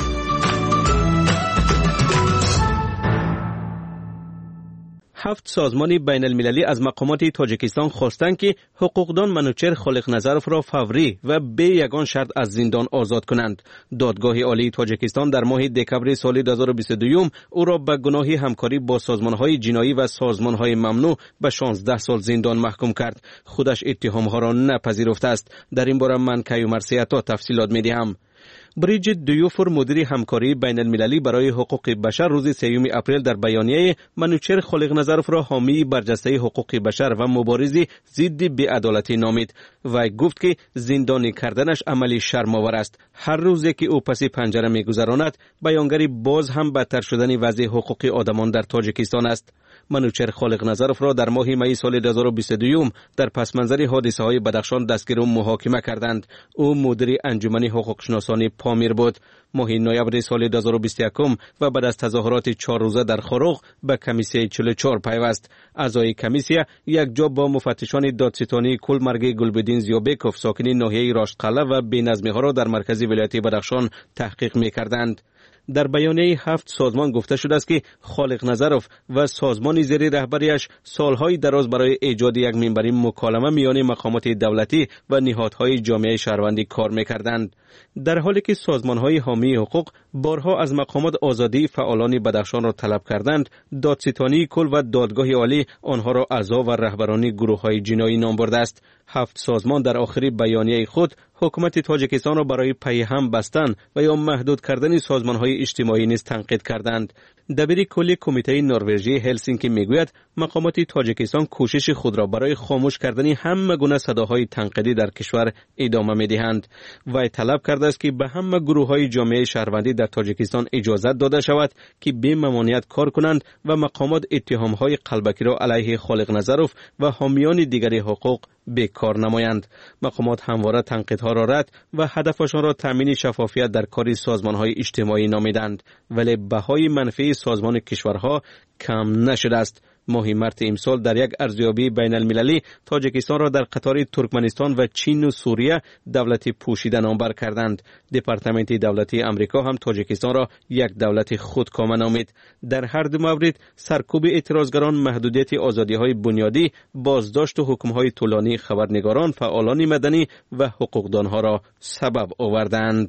7 سازمان بین المللی از مقامات تاجیکستان خواستند که حقوقدان منوچهر خالقنظرف را فوری و به یگان شرط از زندان آزاد کنند. دادگاه عالی تاجیکستان در ماه دکمبر سال 2022 او را به گناه همکاری با سازمان‌های جنایی و سازمان‌های ممنوع به 16 سال زندان محکوم کرد. خودش اتهام‌ها را نپذیرفته است. در این باره من کیومرث سیاتا تفصیلات می‌دهم. بریجیت دیوفور مدیر همکاری بین المللی برای حقوق بشر روز 3 اپریل در بیانیه منوچهر خالقنظرف را حامی برجسته حقوق بشر و مبارزی ضد بی‌عدالتی نامید و گفت که زندانی کردنش عملی شرم‌آور است. هر روزی که او پس پنجره می‌گذراند بیانگری باز هم بدتر شدن وضع حقوق آدمان در تاجیکستان است. منوچهر خالقنظرف را در ماه می سال 2022 در پس منظر حادثه‌های بدخشان دستگیر و محاکمه کردند. او مدیر انجمن حقوق شناسان پامیر بود. ماه نوامبر سال 2021 و بعد از تظاهرات 4 روزه در خاروغ به کمیسیه 44 پیوست. اعضای کمیسیه یک جا با مفتشان دادستانی کلمرگ گلبدین زیابکوف ساکن ناحیه راشدقلعه و بی‌نظمی‌ها را در مرکز ولایت بدخشان تحقیق می‌کردند. در بیانیه 7 سازمان گفته شده است که خالقنظرف و سازمان زیر رهبریش سالهای دراز برای ایجاد یک منبر مکالمه میان مقامات دولتی و نهادهای جامعه شهروندی کار می‌کردند. در حالی که سازمان‌های حامی حقوق بارها از مقامات آزادی فعالان بدخشان را طلب کردند، دادستانی کل و دادگاه عالی آنها را اعضا و رهبران گروه‌های جنایی نام برده است. 7 سازمان در آخر بیانیه خود حکومت تاجیکستان را برای پیهم بستن و یا محدود کردن سازمان‌های اجتماعی نیز تنقید کردند. دبیر کلی کمیته نروژی هلسینکی میگوید مقامات تاجیکستان کوشش خود را برای خاموش کردن همه گونه صداهای تنقیدی در کشور ادامه می‌دهند. و طلب کرده است که به همه گروه‌های جامعه شهروندی در تاجیکستان اجازه داده شود که بی ممانعت کار کنند و مقامات اتهام‌های قلبکی را علیه خالقنظرف و حامیان دیگر حقوق به کار نمایند. مقامات همواره تنقیدها را رد و هدفشان را تامین شفافیت در کار سازمان‌های اجتماعی نامیدند، ولی بهای منفی سازمان کشورها کم نشده است. ماه مارس امسال در یک ارزیابی بین المللی تاجیکستان را در قطار ترکمنستان و چین و سوریه دولت پوشیده نامبر کردند. دپارتمنت دولتی امریکا هم تاجیکستان را یک دولت خودکامه نامید. در هر دو مورد سرکوب اعتراضگران، محدودیت آزادی‌های بنیادی، بازداشت و حکم‌های طولانی خبرنگاران، فعالان مدنی و حقوقدانها را سبب آوردند.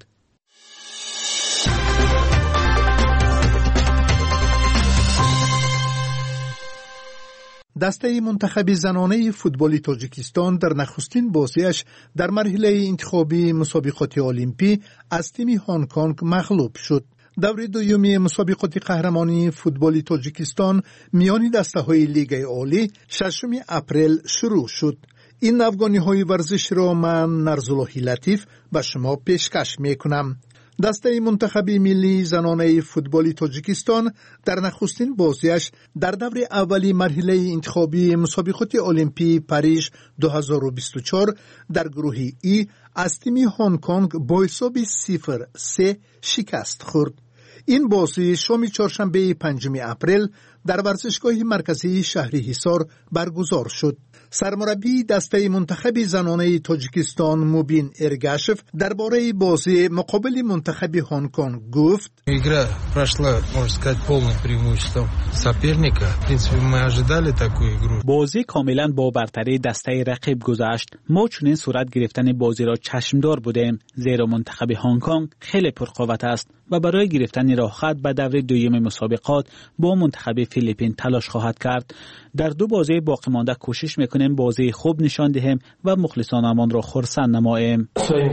دسته منتخب زنانه فوتبال تاجیکستان در نخستین بازیش در مرحله انتخابی مسابقات المپی از تیم هنگ کنگ مغلوب شد. دور دومی مسابقات قهرمانی فوتبال تاجیکستان میان دسته‌های لیگ عالی 6 اپریل شروع شد. این افغانی‌های ورزش را من نرزاللهی لطیف به شما پیشکش می‌کنم. دسته منتخب ملی زنانه فوتبال تاجیکستان در نخستین بازیش در دور اولی مرحله انتخابی مسابقات المپی پاریژ 2024 در گروه ای از تیم هنگ کنگ با حساب 0-3 شکست خورد. این بازی شام چهارشنبه 5 اپریل در ورزشگاه مرکزی شهر حصار برگزار شد. سرمربی دسته منتخب زنانه تاجیکستان موبین ارگاشف درباره بازی مقابل منتخب هنگ کنگ گفت: Игра прошла, можно сказать, полным преимуществом соперника. В принципе, мы ожидали такую игру. بازی کاملا با برتری دسته رقیب گذشت. ما چنین صورت گرفتن بازی را چشمدار بودیم، زیرا منتخب هنگ کنگ خیلی پرقوت است و برای گرفتن راه خط به دور دوم مسابقات با منتخب فیلیپین تلاش خواهد کرد. در دو بازی باقی مانده کوشش میکنیم بازی خوب نشان دهیم و مخلصانمان را خرسند نماییم.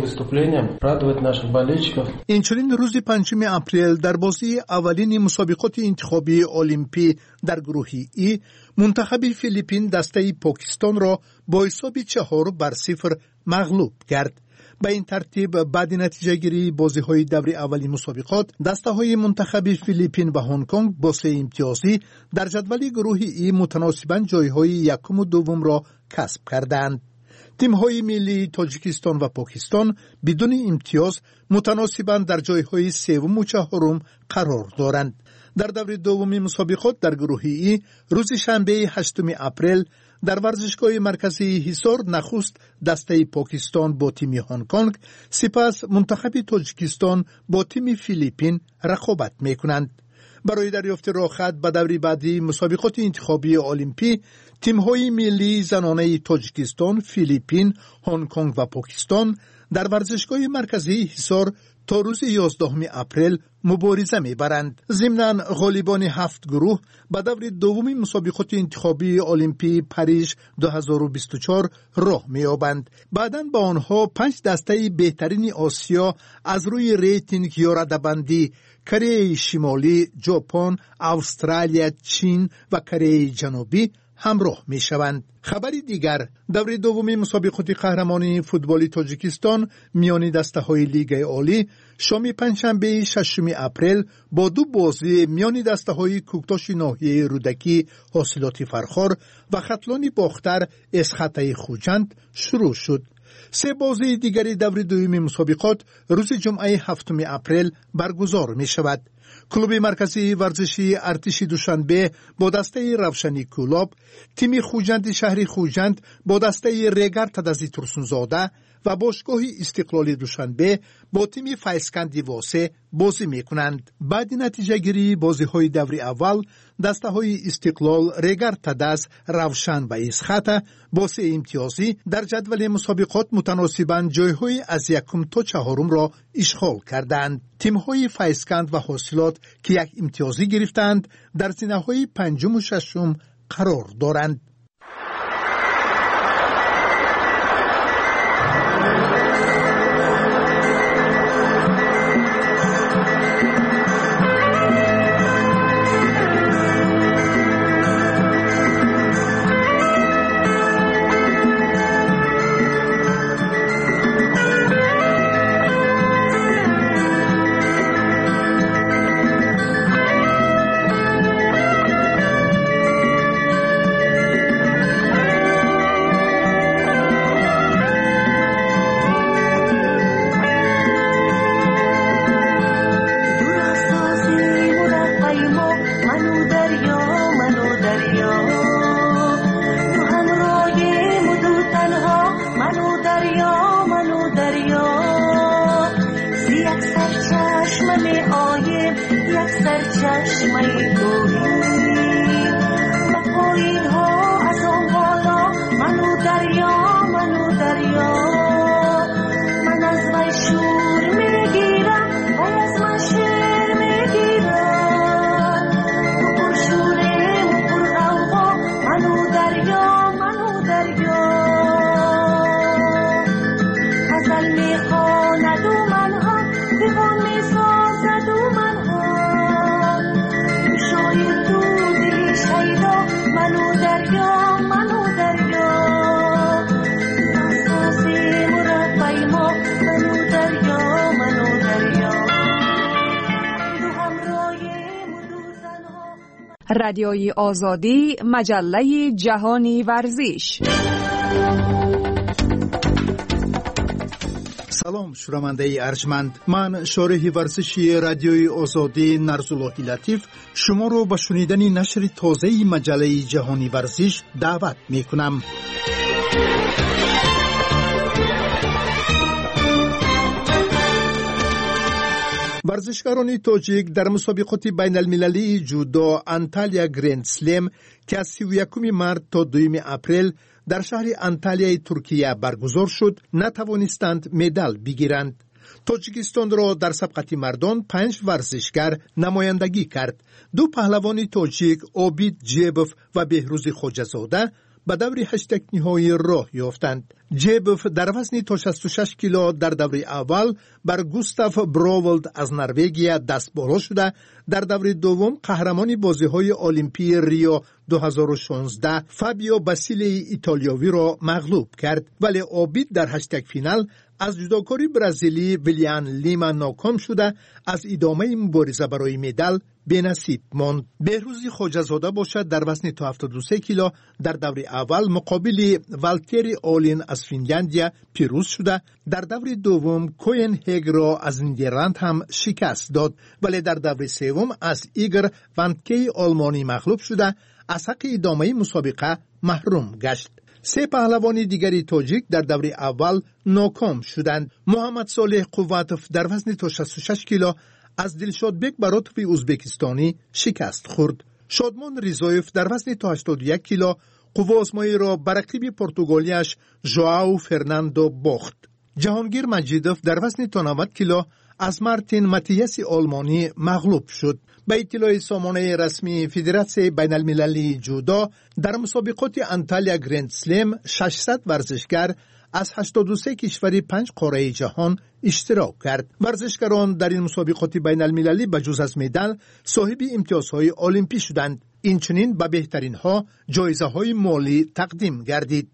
اینچنین روز 5 اپریل در بازی اولین مسابقات انتخابی المپی در گروه ای منتخب فیلیپین دسته پاکستان را با حساب 4-0 مغلوب کرد. به این ترتیب بعد نتیجه گیری بازی های دور اولی مسابقات دسته های منتخب فیلیپین و هنگ کنگ با 3 امتیازی در جدول گروه ای متناسباً جای های یکم و دوم را کسب کردند. تیم های ملی تاجیکستان و پاکستان بدون امتیاز متناسباً در جای های 3 و 4 قرار دارند. در دور دوم مسابقات در گروه ای روز شنبه 8 اپریل در ورزشگاه مرکزی حصار نخست دسته پاکستان با تیم هنگ کنگ، سپس منتخب تاجیکستان با تیم فیلیپین رقابت میکنند. برای دریافت راه خط به دور بعدی مسابقات انتخابی المپی، تیم‌های ملی زنانه تاجیکستان، فیلیپین، هنگ کنگ و پاکستان در ورزشگاه مرکزی حصار تا روز 11 اپریل مبارزه می‌برند. ضمناً غالبان 7 گروه به دور دوم مسابقات انتخابی المپی پاریژ 2024 راه می‌یابند. بعداً با آنها 5 دسته بهترین آسیا از روی ریتینگ یا رده‌بندی کره شمالی، ژاپن، استرالیا، چین و کره جنوبی همراه می شوند. خبری دیگر، دور دوم مسابقات قهرمانی فوتبال تاجیکستان میان دسته های لیگ عالی شام پنجشنبه 6 اپریل با 2 بازی میان دسته های کوکتاش ناحیه رودکی حاصلات فرخار و خطلان باختر اسخطه خوجند شروع شد. 3 بازی دیگری دور دوم مسابقات روز جمعه 7 اپریل برگزار می شود. کلوب مرکزی ورزشی ارتش دوشنبه با دسته روشنی کلاب، تیم خوجند شهری خوجند با دسته ریگر تدزی ترسونزاده و باشگاه استقلال دوشنبه با تیم فیسکندی واسه بازی می کنند. بعد نتیجه گیری بازی های دور اول، دسته های استقلال، ریگر تدز، روشن و اسخطه با 3 امتیازی در جدول مسابقات متناسباً جای های از 1 تا 4 را اشغال کردند. تیم های فیسکند و حاصلات که 1 امتیازی گرفتند در زینه های 5 و 6 قرار دارند. رادیوی آزادی، مجله جهانی ورزش. سلام شنونده ارجمند، من شارح ورزشی رادیوی آزادی نرزاللهی لطیف شما رو به شنیدن نشر تازه مجله جهانی ورزش دعوت می کنم. ورزشکاران تاجیک در مسابقات بین المللی جودو انتالیا گرند سلم که از 31 مارس تا 2 اپریل در شهر انتالیا ترکیه برگزار شد نتوانستند مدال بگیرند. تاجیکستان را در سبقت مردان 5 ورزشکار نمایندگی کرد. 2 پهلوان تاجیک عابد جیبوف و بهروز خواجه‌زاده به دور 8 نهایی راه یافتند. جیبوف در وزن تا 66 کیلو در دور اول بر گوستاف براولد از نروژ دست بالا شده، در دور دوم قهرمان بازی‌های المپی ریو 2016 فابیو باسیلی ایتالیایی را مغلوب کرد، ولی عابد در 8 فینال از جودوکاری برزیلی ویلیان لیما ناکام شده از ادامه مبارزه برای مدال بی‌نصیب ماند. بهروز خواجه‌زاده باشد در وزن تا 73 کیلو در دور اول مقابل والتری آلین از فنلاندیا پیروز شده، در دور دوم کوین هگ را از نیدرلند هم شکست داد، ولی در دور سوم از ایگر وانتکی آلمانی مغلوب شده از حق ادامه مسابقه محروم گشت. 3 پهلوان دیگری تاجیک در دور اول ناکام شدند. محمد صالح قواتوف در وزن تا 66 کیلو از دلشادبک براتوی ازبکستانی شکست خورد. شادمان ریزایف در وزن تا 81 کیلو قوه آزمایی را بر رقیب پرتغالیش ژائو فرناندو باخت. جهانگیر مجیدوف در وزن تا 90 کیلو از مارتین ماتیاس آلمانی مغلوب شد. به اطلاع سامانه رسمی فدراسیون بین المللی جودو در مسابقات انتالیا گرند سلم 600 ورزشکار از 83 کشور 5 قاره جهان اشتراک کرد. ورزشکاران در این مسابقات بین المللی به جز از مدال صاحب امتیازهای المپی شدند. اینچنین به بهترین ها جایزه های مالی تقدیم گردید.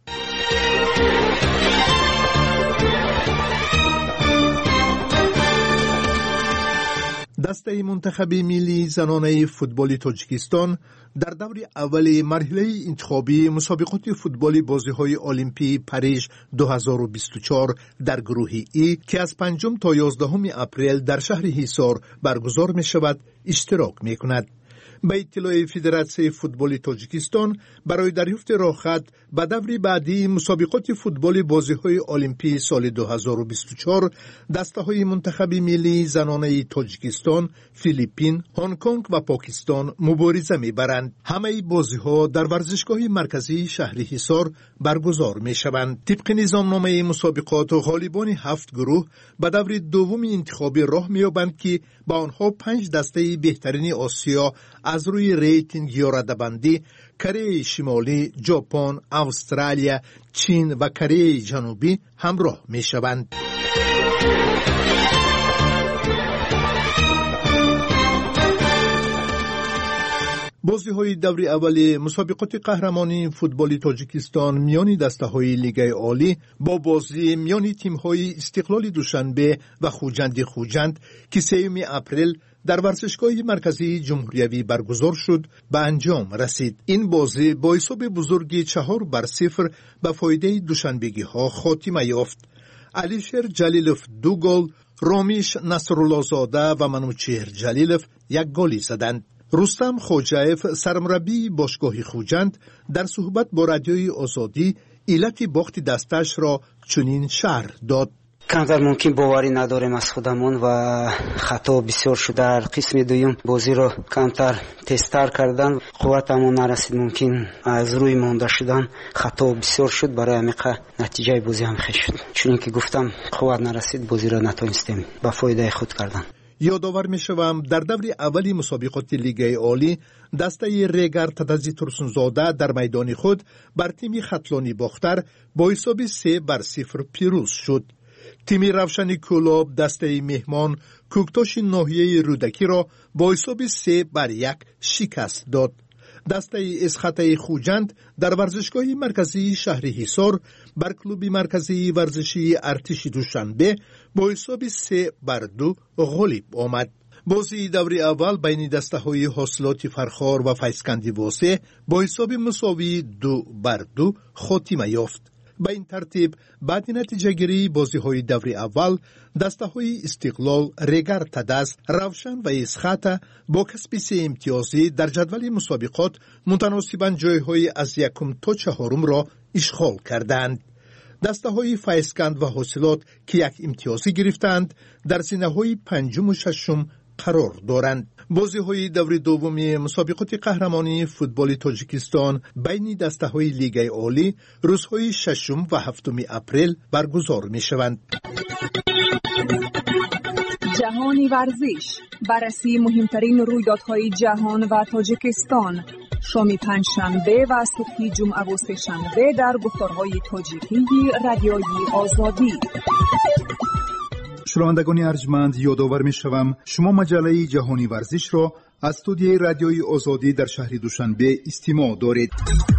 دسته منتخب ملی زنانه فوتبال تاجیکستان در دور اول مرحله انتخابی مسابقات فوتبال بازی‌های المپی پاریژ 2024 در گروه ای که از 5 تا 11 اپریل در شهر حصار برگزار می‌شود اشتراک می‌کند. به اطلاع فدراسیون فوتبال تاجیکستان برای دریافت راهخط به دور بعدی مسابقات فوتبال بازی‌های المپی سال 2024 دسته‌های منتخب ملی زنانه تاجیکستان، فیلیپین، هنگ کنگ و پاکستان مبارزه می‌برند. همه بازی‌ها در ورزشگاه مرکزی شهر حصار برگزار می‌شوند. طبق نظامنامه مسابقات غالبان 7 گروه به دور دوم انتخابی راه می‌یابند که با آنها 5 دسته بهترین آسیا از روی ریتینگ یا رده‌بندی کره شمالی، ژاپن، استرالیا، چین و کره جنوبی همراه می‌شوند. بازی‌های دور اول مسابقات قهرمانی فوتبال تاجیکستان میان دسته‌های لیگ عالی با بازی میان تیم‌های استقلال دوشنبه و خوجند که 3 اپریل در ورزشگاه مرکزی جمهوریوی برگزار شد به انجام رسید. این بازی با حساب بزرگی 4-0 به فایده دوشنبگی‌ها خاتمه یافت. علیشر جلیلوف 2 گل، رامیش نصرالله زاده و منوچهر جلیلوف 1 گل زدند. رستم خوجایف سرمربی باشگاه خوجند در صحبت با رادیوی آزادی علت باخت دستش را چنین شرح داد. کمتر ممکن باوری نداریم از خودمون و خطا بسیار شده. در قسم دوم بازی رو کمتر تستر کردن، قوتمون نرسید، ممکن از روی مونده شدن خطا بسیار شد، برای عمیقه نتیجه بازی هم خیلی شد. چون که گفتم قوت نرسید، بازی رو نتونستیم به فایده خود کردن. یادآور می‌شوم در دور اولی مسابقات لیگ عالی دسته ریگر تدزی ترسونزاده در میدان خود بر تیم خطلانی باختر با حساب 3-0 پیروز شد. تیم روشن کلاب دسته مهمان کوکتاش ناحیه رودکی را با حساب 3-1 شکست داد. دسته اسخطه خوجند در ورزشگاه مرکزی شهر حصار بر کلوب مرکزی ورزشی ارتش دوشنبه با حساب 3-2 غالب آمد. بازی دور اول بین دسته‌های حاصلات فرخار و فیضکندی واسه با حساب مساوی 2-2 خاتمه یافت. به این ترتیب بعد نتیجه گیری بازی‌های دور اول دسته‌های استقلال، ریگر تدز، روشن و اسخطه با کسب 3 امتیازی در جدول مسابقات متناسباً جای‌های از 1 تا 4 را اشغال کردند. دسته‌های فیضکند و حاصلات که یک امتیازی گرفتند در زینه‌های پنجم و ششم قرار دارند. بازی‌های دور دومی مسابقات قهرمانی فوتبال تاجیکستان بین دسته‌های لیگ عالی روزهای 6 و 7 اپریل برگزار می‌شوند. جهانی ورزش، بررسی مهمترین رویدادهای جهان و تاجیکستان، شام پنجشنبه و صبح جمعه و سه‌شنبه در گفتارهای تاجیکی رادیوی آزادی. شنوندگان ارجمند، یادآور می‌شوم شما مجله جهانی ورزش را از استودیوی رادیوی آزادی در شهر دوشنبه استماع دارید.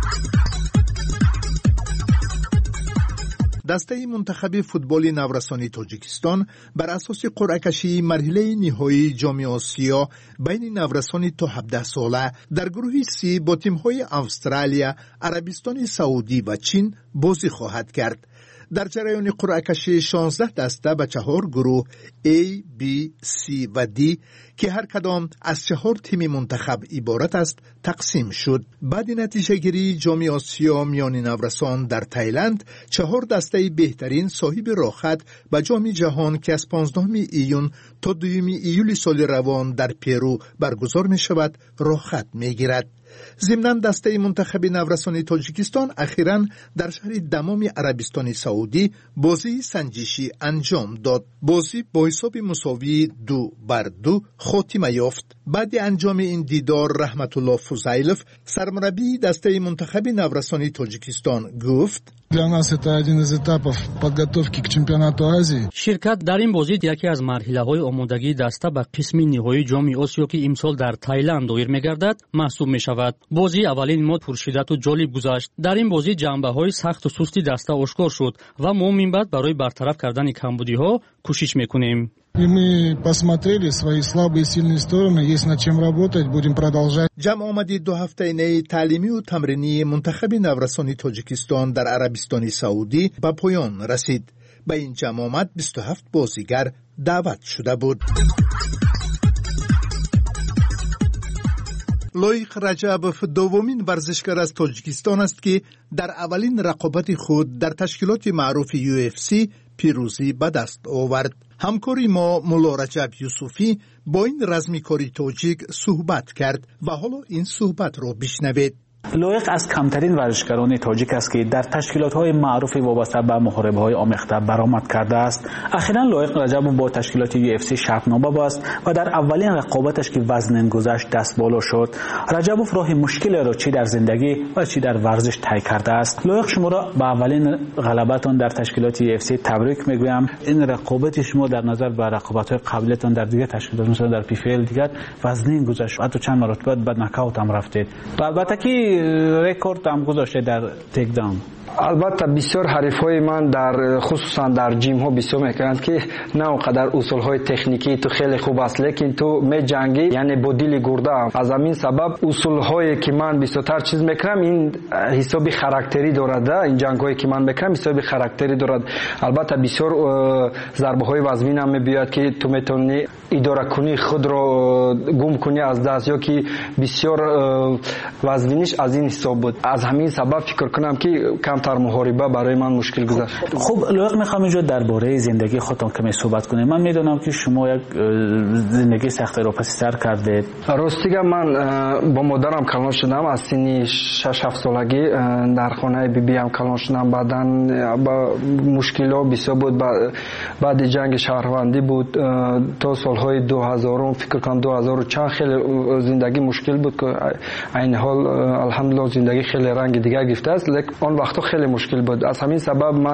دسته منتخب فوتبال نورسانی تاجیکستان بر اساس قرعه کشی مرحله نهایی جام آسیا بین نورسان تا 17 ساله در گروه سی با تیم‌های استرالیا، عربستان سعودی و چین بازی خواهد کرد. در جریان قرعه کشی 16 دسته به 4 گروه A، B، C و D که هر کدام از 4 تیم منتخب عبارت است تقسیم شد. بعد نتیجه گیری جام آسیا میان نورسان در تایلند 4 دسته بهترین صاحب راهخط به جام جهان که از 15 ایون تا 2 ایول سال روان در پرو برگزار می شود راهخط می گیرد. ضمناً دسته منتخب نورسان تاجیکستان اخیراً در شهر دمام عربستان سعودی بازی سنجشی انجام داد. بازی با حساب مساوی 2-2 خاتمه یافت. بعد انجام این دیدار رحمت الله فوزایلوف سرمربی دسته منتخب نورسان تاجیکستان گفت: Для нас это один из этапов подготовки к чемпионату Азии. شرکت در این بازی یکی از مرحله‌های آمادگی دسته به قسم نهایی جام آسیا که امسال در تایلند دایر می‌گردد محسوب می‌شود. بازی اولین مود پرشدت و جالب گذشت. در این بازی جنبه‌های سخت و سستی دسته آشکار شد و ما من بعد برای برطرف کردن کمبودی‌ها کوشش می‌کنیم. И мы посмотрели свои слабые и сильные стороны, есть над чем работать, будем продолжать. جمع آمدی 2 هفته تعلیمی و تمرینی منتخب نورسان تاجیکستان در عربستان سعودی به پایان رسید. به این جمع آمد 27 بازیگر دعوت شده بود. لایق رجبوف دومین ورزشکار از تاجیکستان است که در اولین رقابت خود در تشکیلات معروف UFC پیروزی به دست آورد. همکاری ما مولا رجب یوسفی با این رزمیکاری تاجیک صحبت کرد و حالا این صحبت را بشنوید. لایق از کمترین ورزشکاران تاجیک است که در تشکیلات‌های معروف وابسته به محاربه‌های آمیخته برآمد کرده است. اخیراً لایق رجب با تشکیلات UFC شرطنامه بست و در اولین رقابتش که وزن گذشت دست بالا شد. رجبوف راه مشکلی را چی در زندگی و چی در ورزش طی کرده است. لایق شما را به اولین غلبتان در تشکیلات UFC تبریک میگویم. این رقابت شما در نظر به رقابت‌های قبلیتان در دیگر تشکیلات مثلا در PFL دیگر وزن گذشت، حتی چند مرتبه به نکاوت هم رفتید. البته که رکورد هم گذاشته در تیک داون. البته بسیار حریفای من در خصوصا در جیم ها بسیار میکنند که نه اونقدر اصول های تکنیکی تو خیلی خوب است، لیکن تو می جنگی یعنی با دل گرده. از همین سبب اصول هایی که من بسیار چیز میکنم این حساب خاراکتری دارد. این جنگ هایی که من میکنم حساب خاراکتری دارد. البته بسیار ضربه های وزمین هم میبیاد که تو میتونی اداره کنی خود رو گم کنی از دست، یا که بسیار وزنش از این حساب بود. از همین سبب فکر کنم که کمتر محاربه برای من مشکل گذشت. خب لایق میخوام اینجا درباره زندگی خودتون کمی صحبت کنیم. من میدونم که شما یک زندگی سخت رو پس سر کردید. راستیگه من با مادرم کلان شدم از سن 6-7 سالگی در خانه بیبی هم کلان شدم. بعدن با مشکلات بسیار بود. بعد جنگ شهروندی بود تا سالهای 2000 فکر کنم 2000 چند خیلی زندگی مشکل بود که این حال الحمدلله زندگی خیلی رنگ دیگه گرفته است، لیکن اون وقتا خیلی مشکل بود. از همین سبب من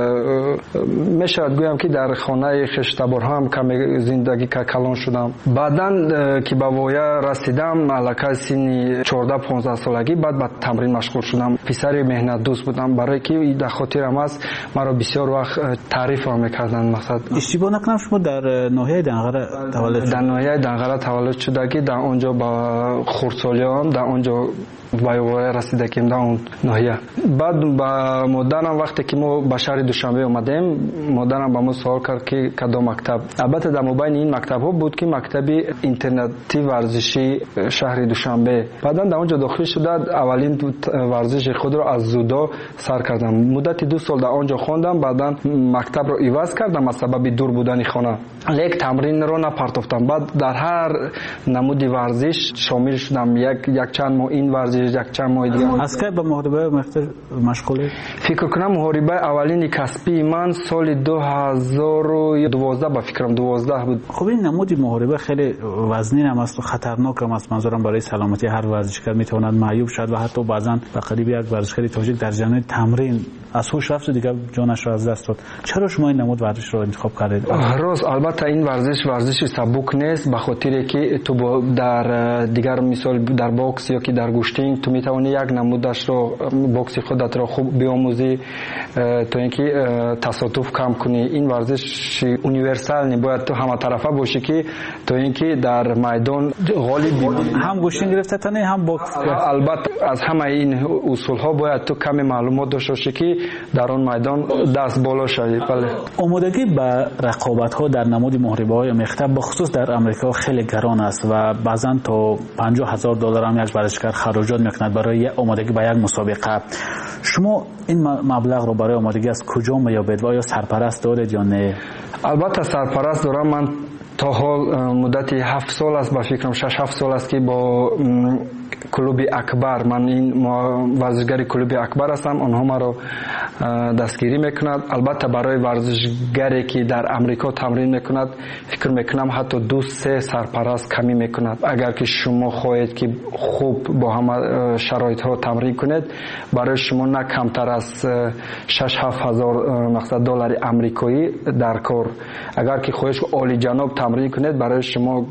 میشد گویم که در خانه خشتبار هم کمی زندگی کلان شدم. بعدن که به ویا رسیدم علاقه سن 14-15 سالگی بعد به تمرین مشغول شدم. پسر مهنت دوست بودم، برای که در خاطرم است مرا بسیار وقت تعریف میکردن. مثلا اشتباه نکنم شما در ناحیه دنقره تولد شد؟ در ناحیه دنقره تولد شدگی در اونجا با خردسالیام در اونجا وای رسیدگیم در اون ناحیه. بعد به مادرم وقتی که ما به شهر دوشنبه اومدیم مادرم با ما سوال کرد که کدام مکتب. البته در مابین این مکتب ها بود که مکتب اینترنتی ورزشی شهر دوشنبه. بعدا در اونجا داخل شده اولین ورزش خود را از زودو سر کردم. مدت 2 سال در اونجا خواندم. بعدا مکتب را عوض کردم از سبب دور بودن خانه. یک تمرین را نپرتافتم. بعد در هر نمود ورزش شامل شدم. یک چند ماه این ورزش، یک چند ماه دیگه. از کی به محاربه مشغولی؟ فکر کنم محاربه اولین کسبی من سال 2012 با فکرم 12 بود. خب این نمود محاربه خیلی وزنین هم است و خطرناک هم است. منظورم برای سلامتی هر ورزشکار میتواند معیوب شد و حتی بعضا به قریب یک ورزشکار تاجیک در جریان تمرین از هوش رفت و دیگه جانش را از دست داد. چرا شما این نمود ورزش رو انتخاب کردید؟ راست البته این ورزش سبک نیست، به خاطر که تو در دیگر مثال در باکس یا که در گوشتین تو میتونی یک نمودش رو باکس خودت رو خوب بیاموزی تا اینکه تصادف کم کنی. این ورزش یونیورسال نباید تو همه طرفه باشی که تا اینکه در میدان غالب باشی. هم گوشتین گرفته تنه هم باکس. البته از همه این اصول ها باید تو کمی معلومات داشته باشی که در اون میدان دست بالا شوی. بله. آمادگی به رقابت ها در نمود محاربه های مختلف بخصوص در امریکا خیلی گران است و بعضا تا $50,000 هم یک ورزشکار خراجات میکند برای آمادگی به یک مسابقه. شما این مبلغ رو برای آمادگی از کجا میابید و آیا سرپرست دارید یا نه؟ البته سرپرست دارم. من تا حال مدت 7 سال است، با فکرم 6-7 سال است که با کلوب اکبر، من این ورزشگری کلوب اکبر هستم، آنها ما رو دستگیری میکند. البته برای ورزشگری که در امریکا تمرین میکند فکر میکنم حتی 2-3 سرپرست کمی میکند. اگر که شما خواهید که خوب با همه شرایط ها تمرین کنید برای شما نه کمتر از $6-7 هزار دلار امریکایی در کار. اگر که خواهید عالی جناب تمرین کنید برای شما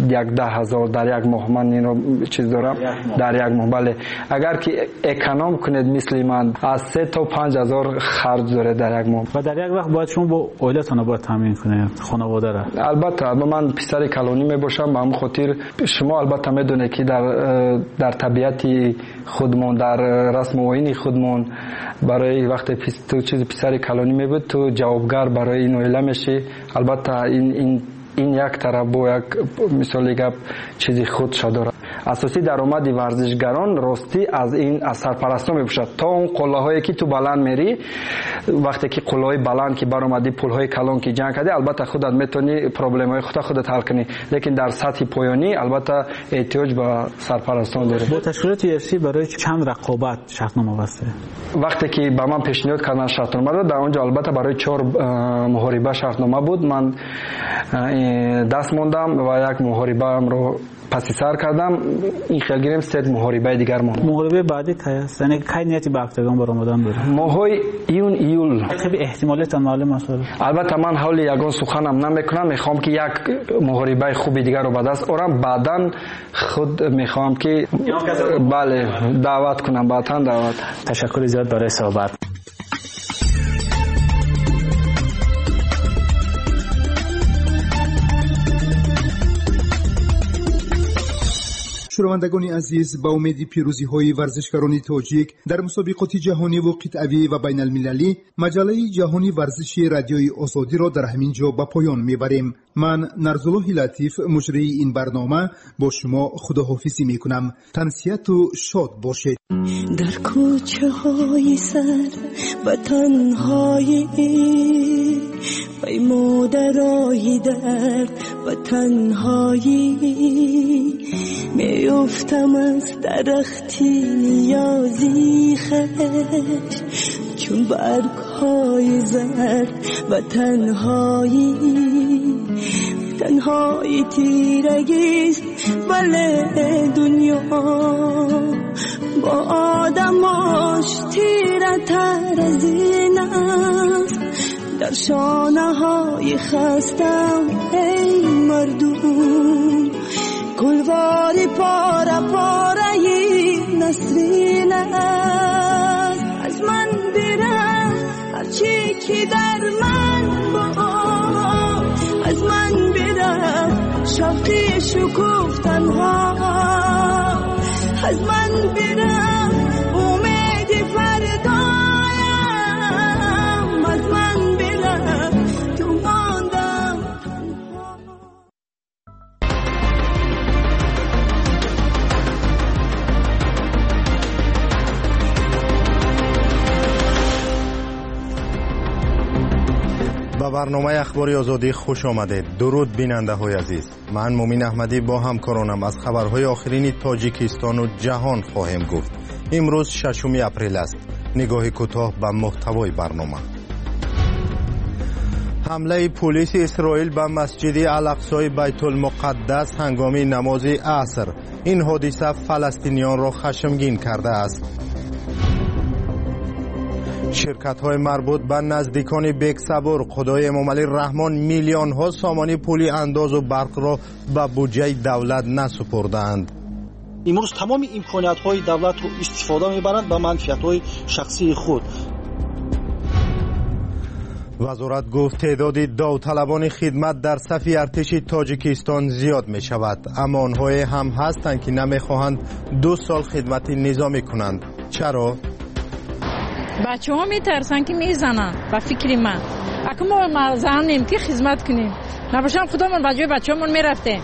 10,000 در یک ماه. من این رو چیز دارم در یک ماه. بله. اگر که اکانوم کنید مثل من از 3 تا 5,000 خرج داره در یک ماه. و در یک وقت باید شما با عائلتون باید تامین کنید خانواده را؟ البته من پسر کلونی می باشم. به همون خاطر شما البته میدونید که در طبیعت خودمون در رسم و آیین خودمون برای وقت تو چیز پسر کلونی می بود تو جوابگر برای این عائله میشی. البته این یک طرف با یک مثال گپ چیزی خود شده داره. اساسی درآمد ورزشگران راستی از سرپرستا میباشد. تا اون قله‌هایی که تو بلند میری، وقتی که قله‌های بلند که برآمدی پل‌های کلان که جنگ کردی، البته خودت میتونی پرابلم‌های خودت حل کنی، لیکن در سطح پایانی البته احتیاج به سرپرستان داره. با تشکیلات UFC برای چند رقابت شرطنامه بسته؟ وقتی که به من پیشنهاد کردن شرطنامه رو، در اونجا البته برای 4 محاربه شرطنامه بود. من دست موندم و یک محاربه هم رو پس سر کردم. این خیال گیریم 3 محاربه دیگر مون. محاربه بعدی کی است؟ یعنی کی نیتی به اکتاگون برآمدن داره؟ ماهای ایول. خیلی احتمالات معلوم است. البته من حول یگان سخنم نمیکنم. میخوام که یک محاربه خوبی دیگر رو به دست آورم. بعداً خود میخوام که بله دعوت کنم. بعداً دعوت. تشکر زیاد برای صحبت. شنوندگان عزیز، با امید پیروزی های ورزشکاران تاجیک در مسابقات جهانی و قطعی و بین المللی، مجله جهانی ورزشی رادیوی آزادی را در همین جا به پایان میبریم. من نرزالله لطیف مجری این برنامه با شما خداحافظی میکنم. تنسیت و شاد باشید. در کوچه های سر و تنهایی مادرای درد و تنهایی میافتم از درختی نیازی خش چون برگ‌های زرد و تنهایی تیرگیست ولی دنیا با آدماش تیره تر از این است. در شانه های خستم ای مردم گلواری پاره نسرین است. از من برم هرچی که در من با، از من برم شوقی شکوفتن ها، از من برم امید فردا به برنامه اخباری آزادی خوش آمدید. درود بیننده های عزیز. من مومین احمدی با همکارانم از خبرهای آخرین تاجیکستان و جهان خواهیم گفت. امروز 6 اپریل است. نگاه کوتاه به محتوای برنامه. حمله پلیس اسرائیل به مسجد الاقصی بیت المقدس هنگام نماز عصر. این حادثه فلسطینیان را خشمگین کرده است. شرکت‌های مربوط به نزدیکان بیک‌صبر خدای امام علی رحمان میلیون ها سامانی پولی انداز و برق را به بودجه دولت نسپردند. امروز تمام امکانات‌های دولت رو استفاده می‌برند به منفعت‌های شخصی خود. وزارت گفت تعداد داوطلبان خدمت در صف ارتش تاجیکستان زیاد می شود، اما آنها هم هستند که نمی خواهند 2 سال خدمت نظامی کنند. چرا؟ بچه ها می ترسن که می زنن. به فکر من اگه ما زنیم که خدمت کنیم نباشم خودمون به جای بچه همون می رفتیم.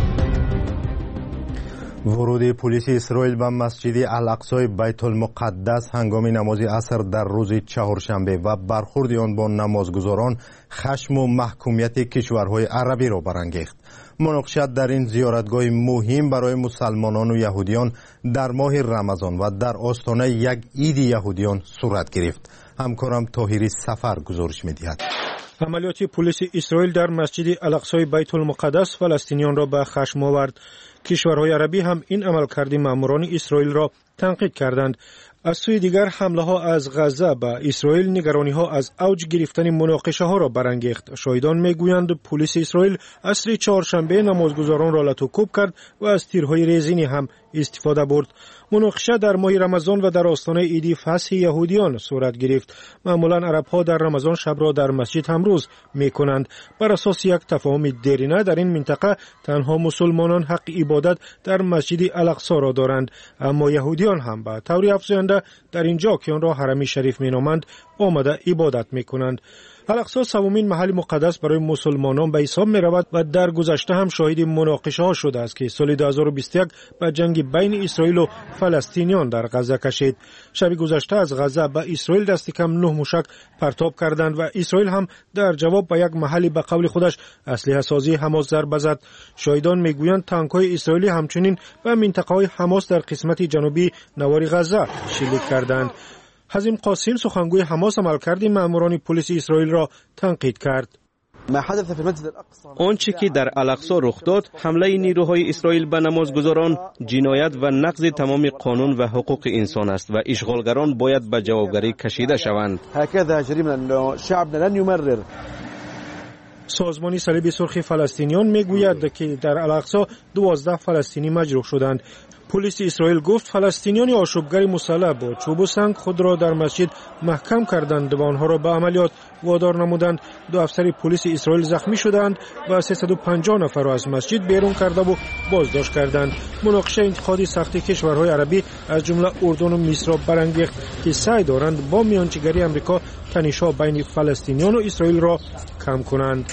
ورود پلیس اسرائیل به مسجد الاقصی بیت المقدس هنگام نماز عصر در روز چهارشنبه و برخورد آن با نمازگزاران خشم و محکومیت کشورهای عربی را برانگیخت. مناقشات در این زیارتگاه مهم برای مسلمانان و یهودیان در ماه رمضان و در آستانه یک عید یهودیان صورت گرفت. همکارم طاهری سفر گزارش می‌دهد. عملیات پلیس اسرائیل در مسجد الاقصی بیت المقدس فلسطینیان را به خشم آورد. کشورهای عربی هم این عملکرد ماموران اسرائیل را تنقید کردند. از سوی دیگر حمله ها از غزه به اسرائیل نگرانی ها از اوج گرفتن مناقشه ها را برانگیخت. شاهدان میگویند پلیس اسرائیل عصر چهارشنبه نمازگزاران را لطوکوب کرد و از تیرهای ریزینی هم استفاده برد. مناقشه در ماه رمضان و در آستانه عید فصح یهودیان صورت گرفت. معمولا عرب ها در رمضان شب را در مسجد همروز می کنند. بر اساس یک تفاهم دیرینه در این منطقه تنها مسلمانان حق عبادت در مسجد الاقصی را دارند، اما یهودیان هم به طور افزاینده در اینجا که آن را حرم شریف می نامند آمده عبادت می کنند. الاقصی سومین محل مقدس برای مسلمانان به حساب می رود و در گذشته هم شاهد مناقشه ها شده است که سال 2021 به جنگ بین اسرائیل و فلسطینیان در غزه کشید. شب گذشته از غزه به اسرائیل دست کم 9 موشک پرتاب کردند و اسرائیل هم در جواب به یک محل به قول خودش اسلحه سازی حماس ضربه زد. شاهدان میگویند تانک‌های اسرائیلی همچنین به منطقه‌های حماس در قسمت جنوبی نوار غزه شلیک کردند. حزیم قاسم سخنگوی حماس عملکرد ماموران پلیس اسرائیل را تنقید کرد. آنچه که در الاقصی رخ داد حمله نیروهای اسرائیل به نمازگزاران جنایت و نقض تمام قانون و حقوق انسان است و اشغالگران باید به جوابگری کشیده شوند. سازمان صلیب سرخ فلسطینیان میگوید که در الاقصی 12 فلسطینی مجروح شدند. پلیس اسرائیل گفت فلسطینیان آشوبگر مسلح با چوب و سنگ خود را در مسجد محکم کردند و آنها را به عملیات وادار نمودند. 2 افسر پلیس اسرائیل زخمی شدند و 350 نفر را از مسجد بیرون کرده و بازداشت کردند. مناقشه انتقادی سخت کشورهای عربی از جمله اردن و مصر را برانگیخت که سعی دارند با میانجیگری آمریکا تنش‌ها بین فلسطینیان و اسرائیل را کم کنند.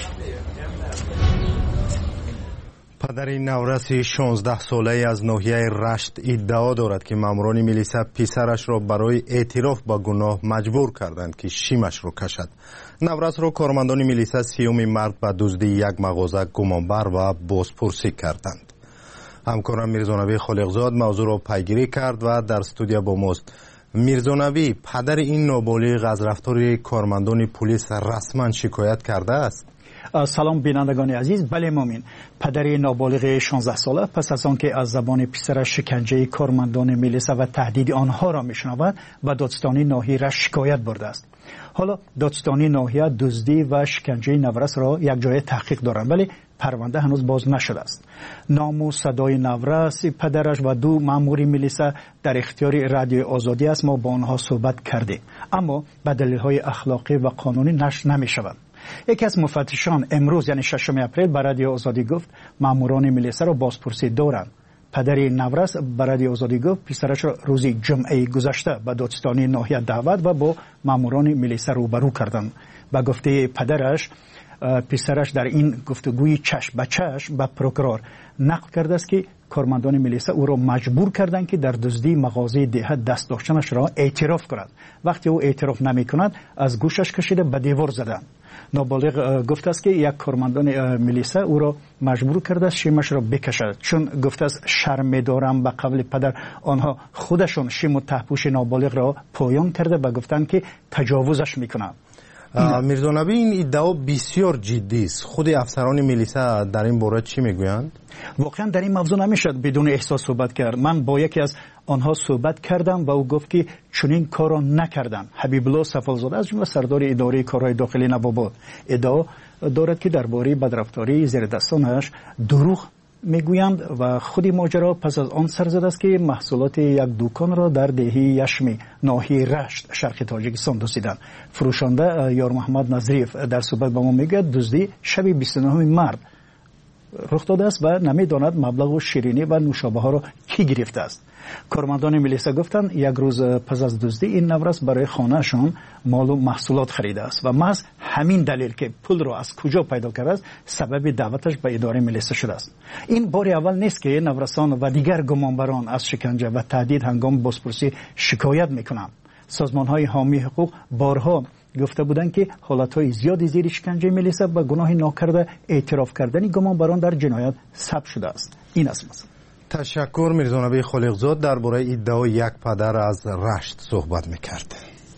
پدر نورس 16 ساله از ناحیه رشت ادعا دارد که ماموران میلیسا پسرش را برای اعتراف به گناه مجبور کردند که شیمش را کشد. نورس را کارمندان میلیسا 30 مارس به دزدی یک مغازه گمانبر و بازپرسی کردند. همکارم میرزانوی خالقزاد موضوع را پیگیری کرد و در استودیو با ماست. میرزانوی، پدر این نابالغ از رفتار کارمندان پلیس رسما شکایت کرده است؟ سلام بینندگان عزیز. بله مومین، پدر نابالغ 16 ساله پس از آنکه از زبان پسرش شکنجه کارمندان میلیسا و تهدید آنها را میشنود و دادستانی ناحیه را شکایت برده است. حالا دادستانی ناحیه دزدی و شکنجه نورس را یک جای تحقیق دارند، ولی پرونده هنوز باز نشده است. نام و صدای نورس، پدرش و 2 مأمور میلیسا در اختیار رادیو آزادی است. ما با آنها صحبت کردیم، اما به دلیل‌های اخلاقی و قانونی نشر نمی‌شود. یکی از مفتشان امروز یعنی 6 اپریل به رادیو آزادی گفت ماموران میلیسا را بازپرسی دارند. پدر نورس به رادیو آزادی گفت پسرش را روز جمعه گذشته به دادستانی ناحیه دعوت و با ماموران میلیسا روبرو کردند. به گفته پدرش پسرش در این گفتگوی چشم به چشم به پروکورور نقل کرده است که کارمندان میلیسا او را مجبور کردند که در دزدی مغازه دهه دست داشتنش را اعتراف کند. وقتی او اعتراف نمی کند از گوشش کشیده به دیوار زدند. نابالغ گفته است که یک کارمندان میلیسا او را مجبور کرده است شیمش را بکشد، چون گفته است شرم می‌دارم به قول پدر. آنها خودشون شیم و تهپوش نابالغ را پایان کرده و گفتند که تجاوزش میکنند. میرزا نبی، این ادعا بسیار جدی است. خود افسران میلیسا در این باره چی میگویند؟ واقعا در این موضوع نمیشد بدون احساس صحبت کرد. من با یکی از آنها صحبت کردم و او گفت که چنین کار را نکردند. حبیب الله صفالزاده از جمله سردار اداره کارهای داخلی نوآباد ادعا دارد که درباره بدرفتاری زیر دستانش دروغ میگویند و خودی ماجرا پس از آن سر زده است که محصولات یک دکان را در دهه یشمی ناحیه رشت شرق تاجیکستان دزدیدند. فروشنده یار محمد نظریف در صحبت با ما میگوید دزدی شب 29 مارد رخ داده است و نمیداند مبلغ و شیرینی و نوشابه ها را کی گرفته است. کارمندان میلیسا گفتند یک روز پس از دزدی این نورس برای خانهشان مال و محصولات خریده است و محض همین دلیل که پول را از کجا پیدا کرده است سبب دعوتش به اداره میلیسا شده است. این بار اول نیست که نورسان و دیگر گمانبران از شکنجه و تهدید هنگام بازپرسی شکایت میکنند. سازمان‌های حامی حقوق بارها گفته بودند که حالت‌های زیادی زیر شکنجه میلیسا و گناه ناکرده اعتراف کردن گمانبران در جنایت ثبت شده است. این است مثلا. تشکر. میرزا نبی خالقزاد درباره ادعای یک پدر از رشت صحبت میکرد.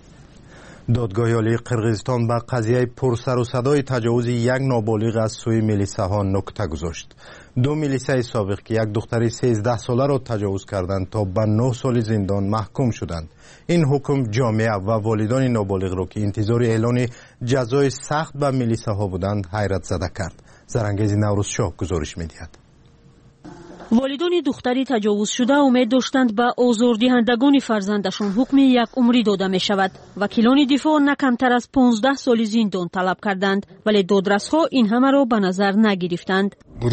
دادگاه عالی قرقیزستان به قضیه پرسر و صدای تجاوز یک نابالغ از سوی میلیساها نکته گذاشت. 2 میلیسای سابق که یک دختر 13 ساله را تجاوز کردند تا به 9 سال زندان محکوم شدند. این حکم جامعه و والدان نابالغ را که انتظار اعلان جزای سخت به میلیساها بودند حیرت زده کرد. زرنگیز نوروزشاه گزارش می‌دهد. والدان دختری تجاوز شده امید داشتند به آزاردهندگان فرزندشان حکم یک عمری داده می شود. وکیلان دفاع نه کمتر از 15 سال زندان طلب کردند، ولی دادرس‌ها این همه را به نظر نگرفتند.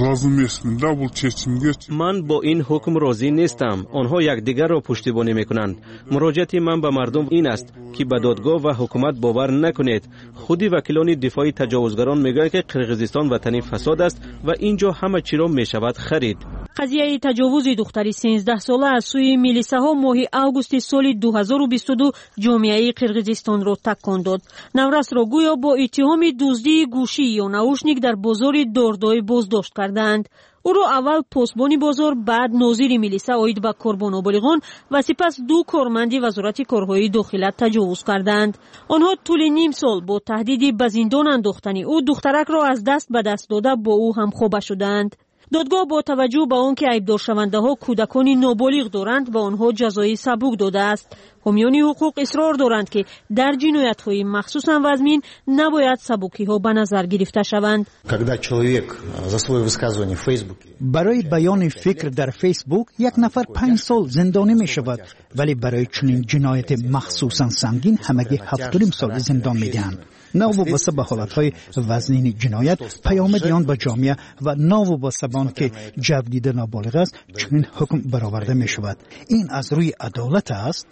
من با این حکم راضی نیستم. آنها یکدیگر را پشتیبانی میکنند. مراجعت من به مردم این است که به دادگاه و حکومت باور نکنید. خودی وکیلان دفاعی تجاوزگران میگویند که قرقیزستان وطن فساد است و اینجا همه چی را میشود خرید. قضیه تجاوز دختری 13 ساله از سوی میلیساها ماه آگوست سال 2022 جامعه قرقیزستان را تکان داد. نورس را گویا با اتهام دزدی گوشی یا ناوشنیک در بازار داردای بازداشت کردند. او را اول پاسبان بازار، بعد ناظر میلیسا عاید به کاربان نابالغان و سپس 2 کارمند وزارت کارهای داخله تجاوز کردند. آنها طول نیم سال با تهدید به زندان انداختن او دخترک را از دست به دست داده با او همخوابه شدند. دادگاه با توجه به آنکه عیبدار شونده ها کودکان نابالغ دارند و آنها جزای سبک داده است. حامیان حقوق اصرار دارند که در جنایت های مخصوصا وزمین نباید سبکی ها به نظر گرفته شوند. برای بیان فکر در فیسبوک یک نفر 5 سال زندانی می شود، ولی برای چنین جنایت مخصوصا سنگین همگی 7.5 سال زندان می دهند. ناوابسته به حالتهای وزنین جنایت پیامد آن به جامعه و ناوابسته به آن که جوگیرده نابالغ است چنین حکم برآورده می شود. این از روی عدالت است.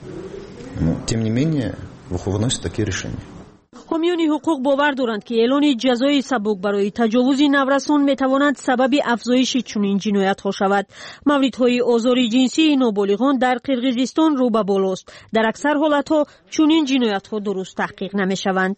حامیان حقوق باور دارند که اعلان جزای سبک برای تجاوز نورسان میتواند سبب افزایش چنین جنایت‌ها شود. موردهای آزار جنسی نابالغان در قرقیزستان رو به بالاست. در اکثر حالت‌ها چنین جنایت‌ها درست تحقیق نمی‌شوند.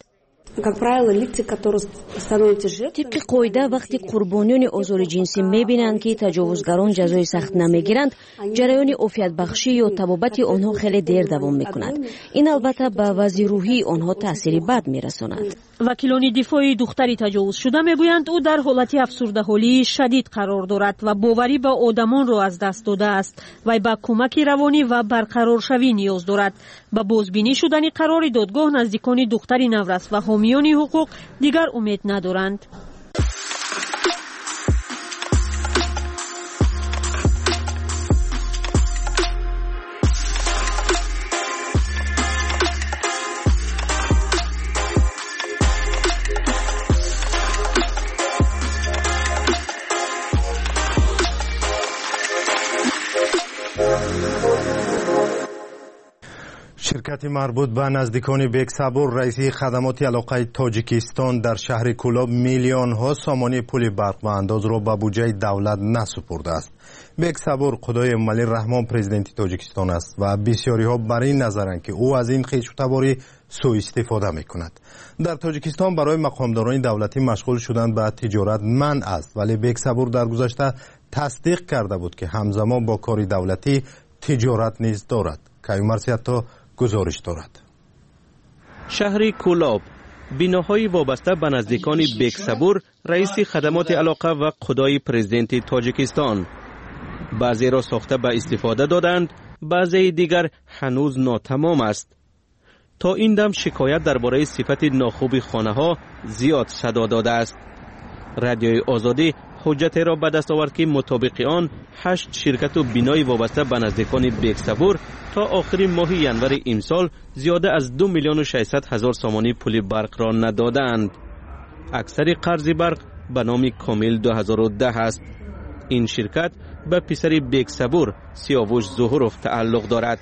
طبق قاعده وقتی قربانیان آزار جنسی میبینند که تجاوزگران جزای سخت نمیگیرند، جریان عافیت بخشی یا طبابت آنها خیلی دیر دوام میکند. این البته به وضع روحی آنها تأثیری بد میرساند. وکیلان دفاعی دختری تجاوز شده میگویند او در حالت افسرده حالی شدید قرار دارد و باوری به آدمان را از دست داده است و به کمک روانی و برقرار شوی نیاز دارد. به بازبینی شدن قرار دادگاه نزدیکان دختری نورس و حامیان حقوق دیگر امید ندارند. شرکت مربوط به نزدیکان بیگ صبور رئیس خدمات علاقه تاجیکستان در شهر کولاب میلیون ها سامانه پول برق و انداز را به بودجه دولت نسپرده است. بیگ صبور خدای ملی رحمان پرزیدنت تاجیکستان است و بسیاری ها بر این نظرند که او از این خویشتباری سوء استفاده می کند. در تاجیکستان برای مقامداران دولتی مشغول شدن به تجارت منع است، ولی بیگ صبور در گذشته تصدیق کرده بود که همزمان با کار دولتی تجارت نیز دارد. کیومرث حتی گزارش دارد. شهر کولاب بیناهای وابسته به نزدیکان بیگ صبور رئیس خدمات علاقه و خدای پرزیدنت تاجیکستان. بعضی را ساخته به استفاده دادند، بعضی دیگر هنوز ناتمام است. تا این دم شکایت درباره صفت ناخوب خانه ها زیاد صدا داده است. رادیوی آزادی حجت را به دست آورد که مطابق آن 8 شرکت و بینای وابسته به نزدیکان بیگ صبور تا آخر ماه ینور امسال زیاده از 2,600,000 سامانه پول برق را ندادند. اکثر قرض برق به نام کامل 2010 است. این شرکت به پسر بیگ صبور سیاوش ظهوروف تعلق دارد.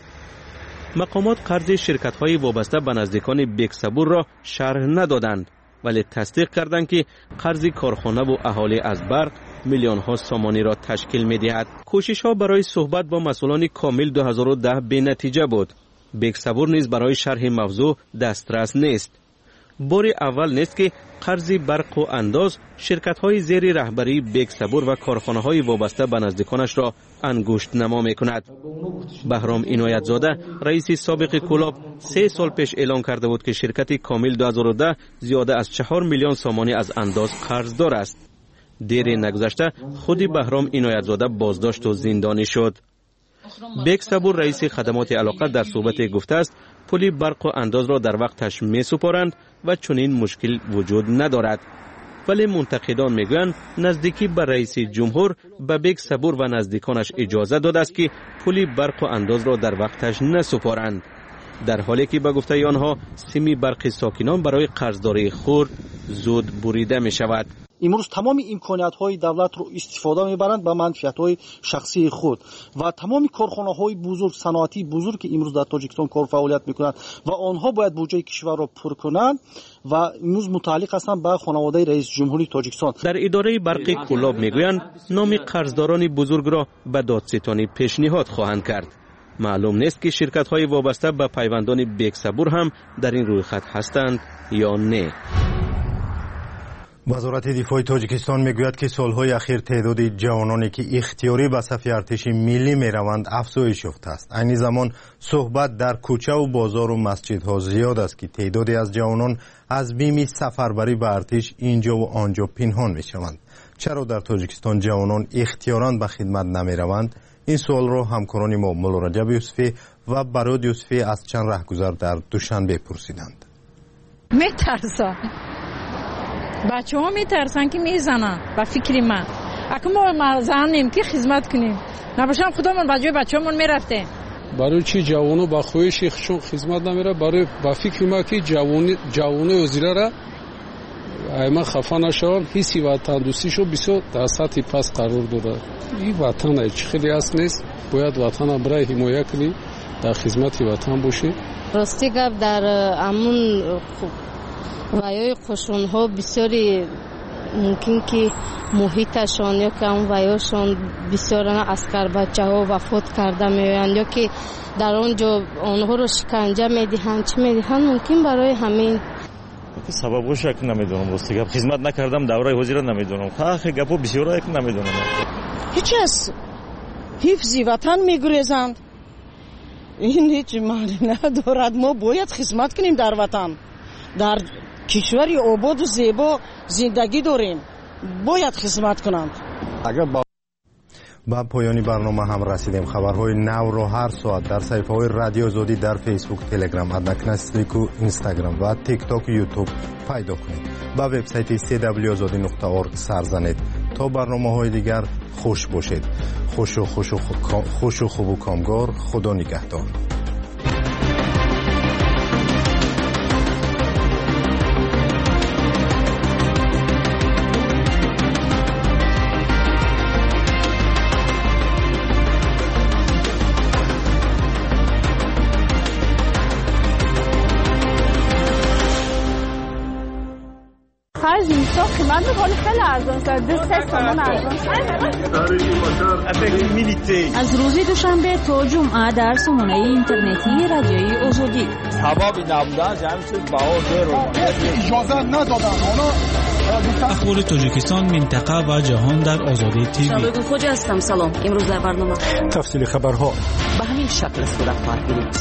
مقامات قرض شرکت های وابسته به نزدیکان بیگ صبور را شرح ندادند، ولی تصدیق کردند که قرض کارخانه و اهالی از برق میلیون ها سامانی را تشکیل می دهد. کوشش ها برای صحبت با مسئولان کامل 2010 بی نتیجه بود. بیگ صبور نیز برای شرح موضوع دسترس نیست. بار اول نیست که قرض برق و انداز شرکت های زیر رهبری بیگ صبور و کارخانه های وابسته به نزدیکانش را انگشت نما می کند. بهرام عنایت زاده رئیس سابق کولاب 3 سال پیش اعلان کرده بود که شرکت کامل 2010 زیاده از 4 میلیون سامانی از انداز قرض دار است. دیر نگذشته خود بهرام عنایت زاده بازداشت و زندانی شد. بیگ صبور رئیس خدمات علاقه در صحبت گفته است پول برق و انداز را در وقتش می سپارند و چنین مشکل وجود ندارد. ولی منتقدان میگویند نزدیکی به رئیس جمهور به بیگ صبور و نزدیکانش اجازه داده است که پول برق و انداز را در وقتش نسپارند، در حالی که به گفته آنها سیم برق ساکنان برای قرضداری خرد زود بریده می شود. امروز تمام امکانیت‌های دولت رو استفاده می‌برند به منفعت‌های شخصی خود و تمام کارخانه‌های بزرگ صنعتی بزرگ که امروز در تاجیکستان کار فعالیت می‌کنند و آنها باید بودجه کشور را پر کنند و امروز متعلق هستند به خانواده رئیس جمهوری تاجیکستان. در اداره برق کولاب می‌گویند نام قرضداران بزرگ را به دادستانی پیشنهاد خواهند کرد. معلوم نیست که شرکت‌های وابسته به پیوندان بیگ صبور هم در این رویخط هستند یا نه. وزارت دفاع تاجیکستان میگوید که سالهای اخیر تعداد جوانانی که اختیاری به صف ارتش ملی میروند افزایش یافته است. عین زمان صحبت در کوچه و بازار و مسجدها زیاد است که تعدادی از جوانان از بیم سفربری به ارتش اینجا و آنجا پنهان میشوند. چرا در تاجیکستان جوانان اختیاران به خدمت نمیروند؟ این سوال را همکاران ما مولا رجب یوسفی و براد یوسفی از چند رهگذر در دوشنبه پرسیدند. میترسم. بچه ها میترسن که میزنن به فکر من. اگه ما زنیم که خدمت کنیم نباشم خودمون به جای بچه همون میرفتیم. برای چی جوانو با خویششون خدمت نمیره؟ برای با فکر ما که جوانو وزیره را ایما خفه نشون حسی وطن دوستیشو بسیار در سطح پس قرار داده. این وطن هیچ خیلی هست نیست، باید وطن برای حمایت کنی، در خدمت وطن باشی. راستی گفت در امون ویای خوشون ها بسیاری ممکن که محیطشان یا که اون ویاشان بسیار اسکر بچه ها وفات کرده میویند یا که در آنجا آنها رو شکنجه میدهند چی میدهند ممکن برای همین سبب شک نمیدونم. راستی گفت خدمت نکردم دوره حاضر نمیدونم. خیلی گپو بسیار یک نمیدونم. هیچ از حفظی وطن میگریزند. این هیچ معنی ندارد. ما باید خدمت کنیم در وطن، در کشوری آباد و زیبا زندگی داریم، باید خدمت کنند. با پایانی برنامه هم رسیدیم. خبرهای نو رو هر ساعت در صفحه های رادیو آزادی در فیسبوک، تلگرام، ادناکنسلیکو، اینستاگرام و تیک تاک و یوتیوب پیدا کنید. با وبسایت cwazadi.org سر زنید. تا برنامه های دیگر خوش باشید. خوش و خوب و کامگار. خدا نگهدار. قیمت میکنه خیلی ارزان شد 2-3 تومن ارزان شد. از روز دوشنبه تا جمعه در سامانه اینترنتی رادیوی آزادی تمام نبودن جمعیت بهار اجازه ندادن اخبار تاجیکستان منطقه و جهان در آزادی تیوی. شالوی خوجا هستم. سلام. امروز در برنامه تفصیل خبرها به همین شکل صورت خواهد گرفت.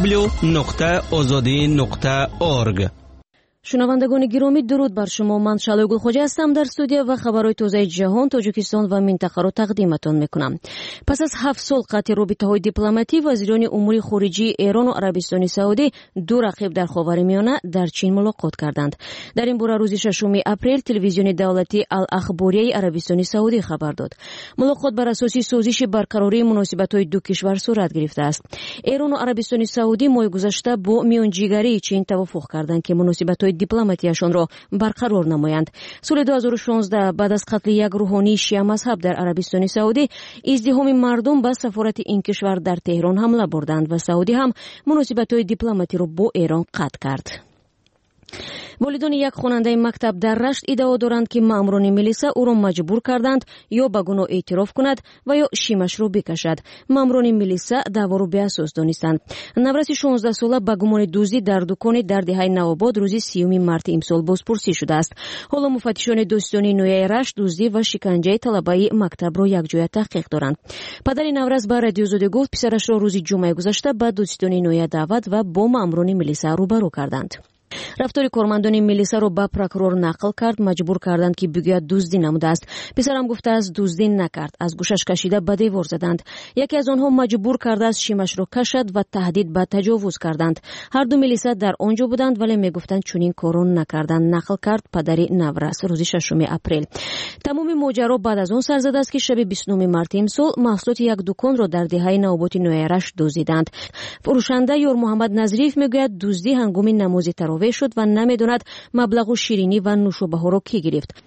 www.azadi.org. شنوندگان گرامی درود بر شما. من شالوی خوجا هستم در استودیو و خبرهای تازه جهان تاجیکستان و منطقه را تقدیمتان میکنم. پس از 7 سال قطع رابطه‌های دیپلماتی، وزیران امور خارجه ایران و عربستان سعودی دو رقیب در خاورمیانه در چین ملاقات کردند. در این باره روز 6 اپریل تلویزیون دولتی الاخباریه عربستان سعودی خبر داد. ملاقات بر اساس سازش برقراری مناسبت‌های دو کشور صورت گرفته است. ایران و عربستان سعودی ماه گذشته با میانجیگری چین توافق کردند که مناسبت‌های دیپلماتیشان را برقرار نمایند. سال 2016 بعد از قتل یک روحانی شیعه مذهب در عربستان سعودی، ازدحام مردم به سفارت این کشور در تهران حمله بردند و سعودی هم مناسبت‌های دیپلماتی را با ایران قطع کرد. والدان یک خواننده مکتب در رشت ادعا دارند که ماموران میلیسا او را مجبور کردند یا به گناه اعتراف کند و یا شیمش را بکشد. ماموران میلیسا دعوا را بی‌اساس دانستند. نورس 16 ساله به گمان دزدی در دکان در دهه نوآباد روز 30 مارت امسال بازپرسی شده است. حالا مفتشان دزدی نویای رشت دزدی و شکنجه طلبه مکتب را یکجا تحقیق دارند. پدر نورس به رادیو زاده گفت پسرش را روز جمعه گذشته به دزدی نویای دعوت و با ماموران میلیسا روبرو کردند. رفتار کارمندان میلیسا رو به پروکورور نقل کرد، مجبور کردند که بگوید دزدی نموده است. پسرم گفته است دزدی نکرد، از گوشش کشیده به دیوار زدند. یکی از آنها مجبور کرده است شیمش رو کشد و تهدید به تجاوز کردند. هر دو میلیسا در آنجا بودند ولی میگفتند چنین کارو نکردند، نقل کرد پدر نورس روز 6 اپریل. تمام ماجرا بعد از آن سر زده است که شب 29 مارت امسال محصولات یک دکان را در دهه نوآباد نویرش دزدیدند. فروشنده یور محمد نظریف میگوید دزدی هنگام نماز تراویح شد و نمیدوند مبلغ شیرینی و نوشابه ها را کی گرفت.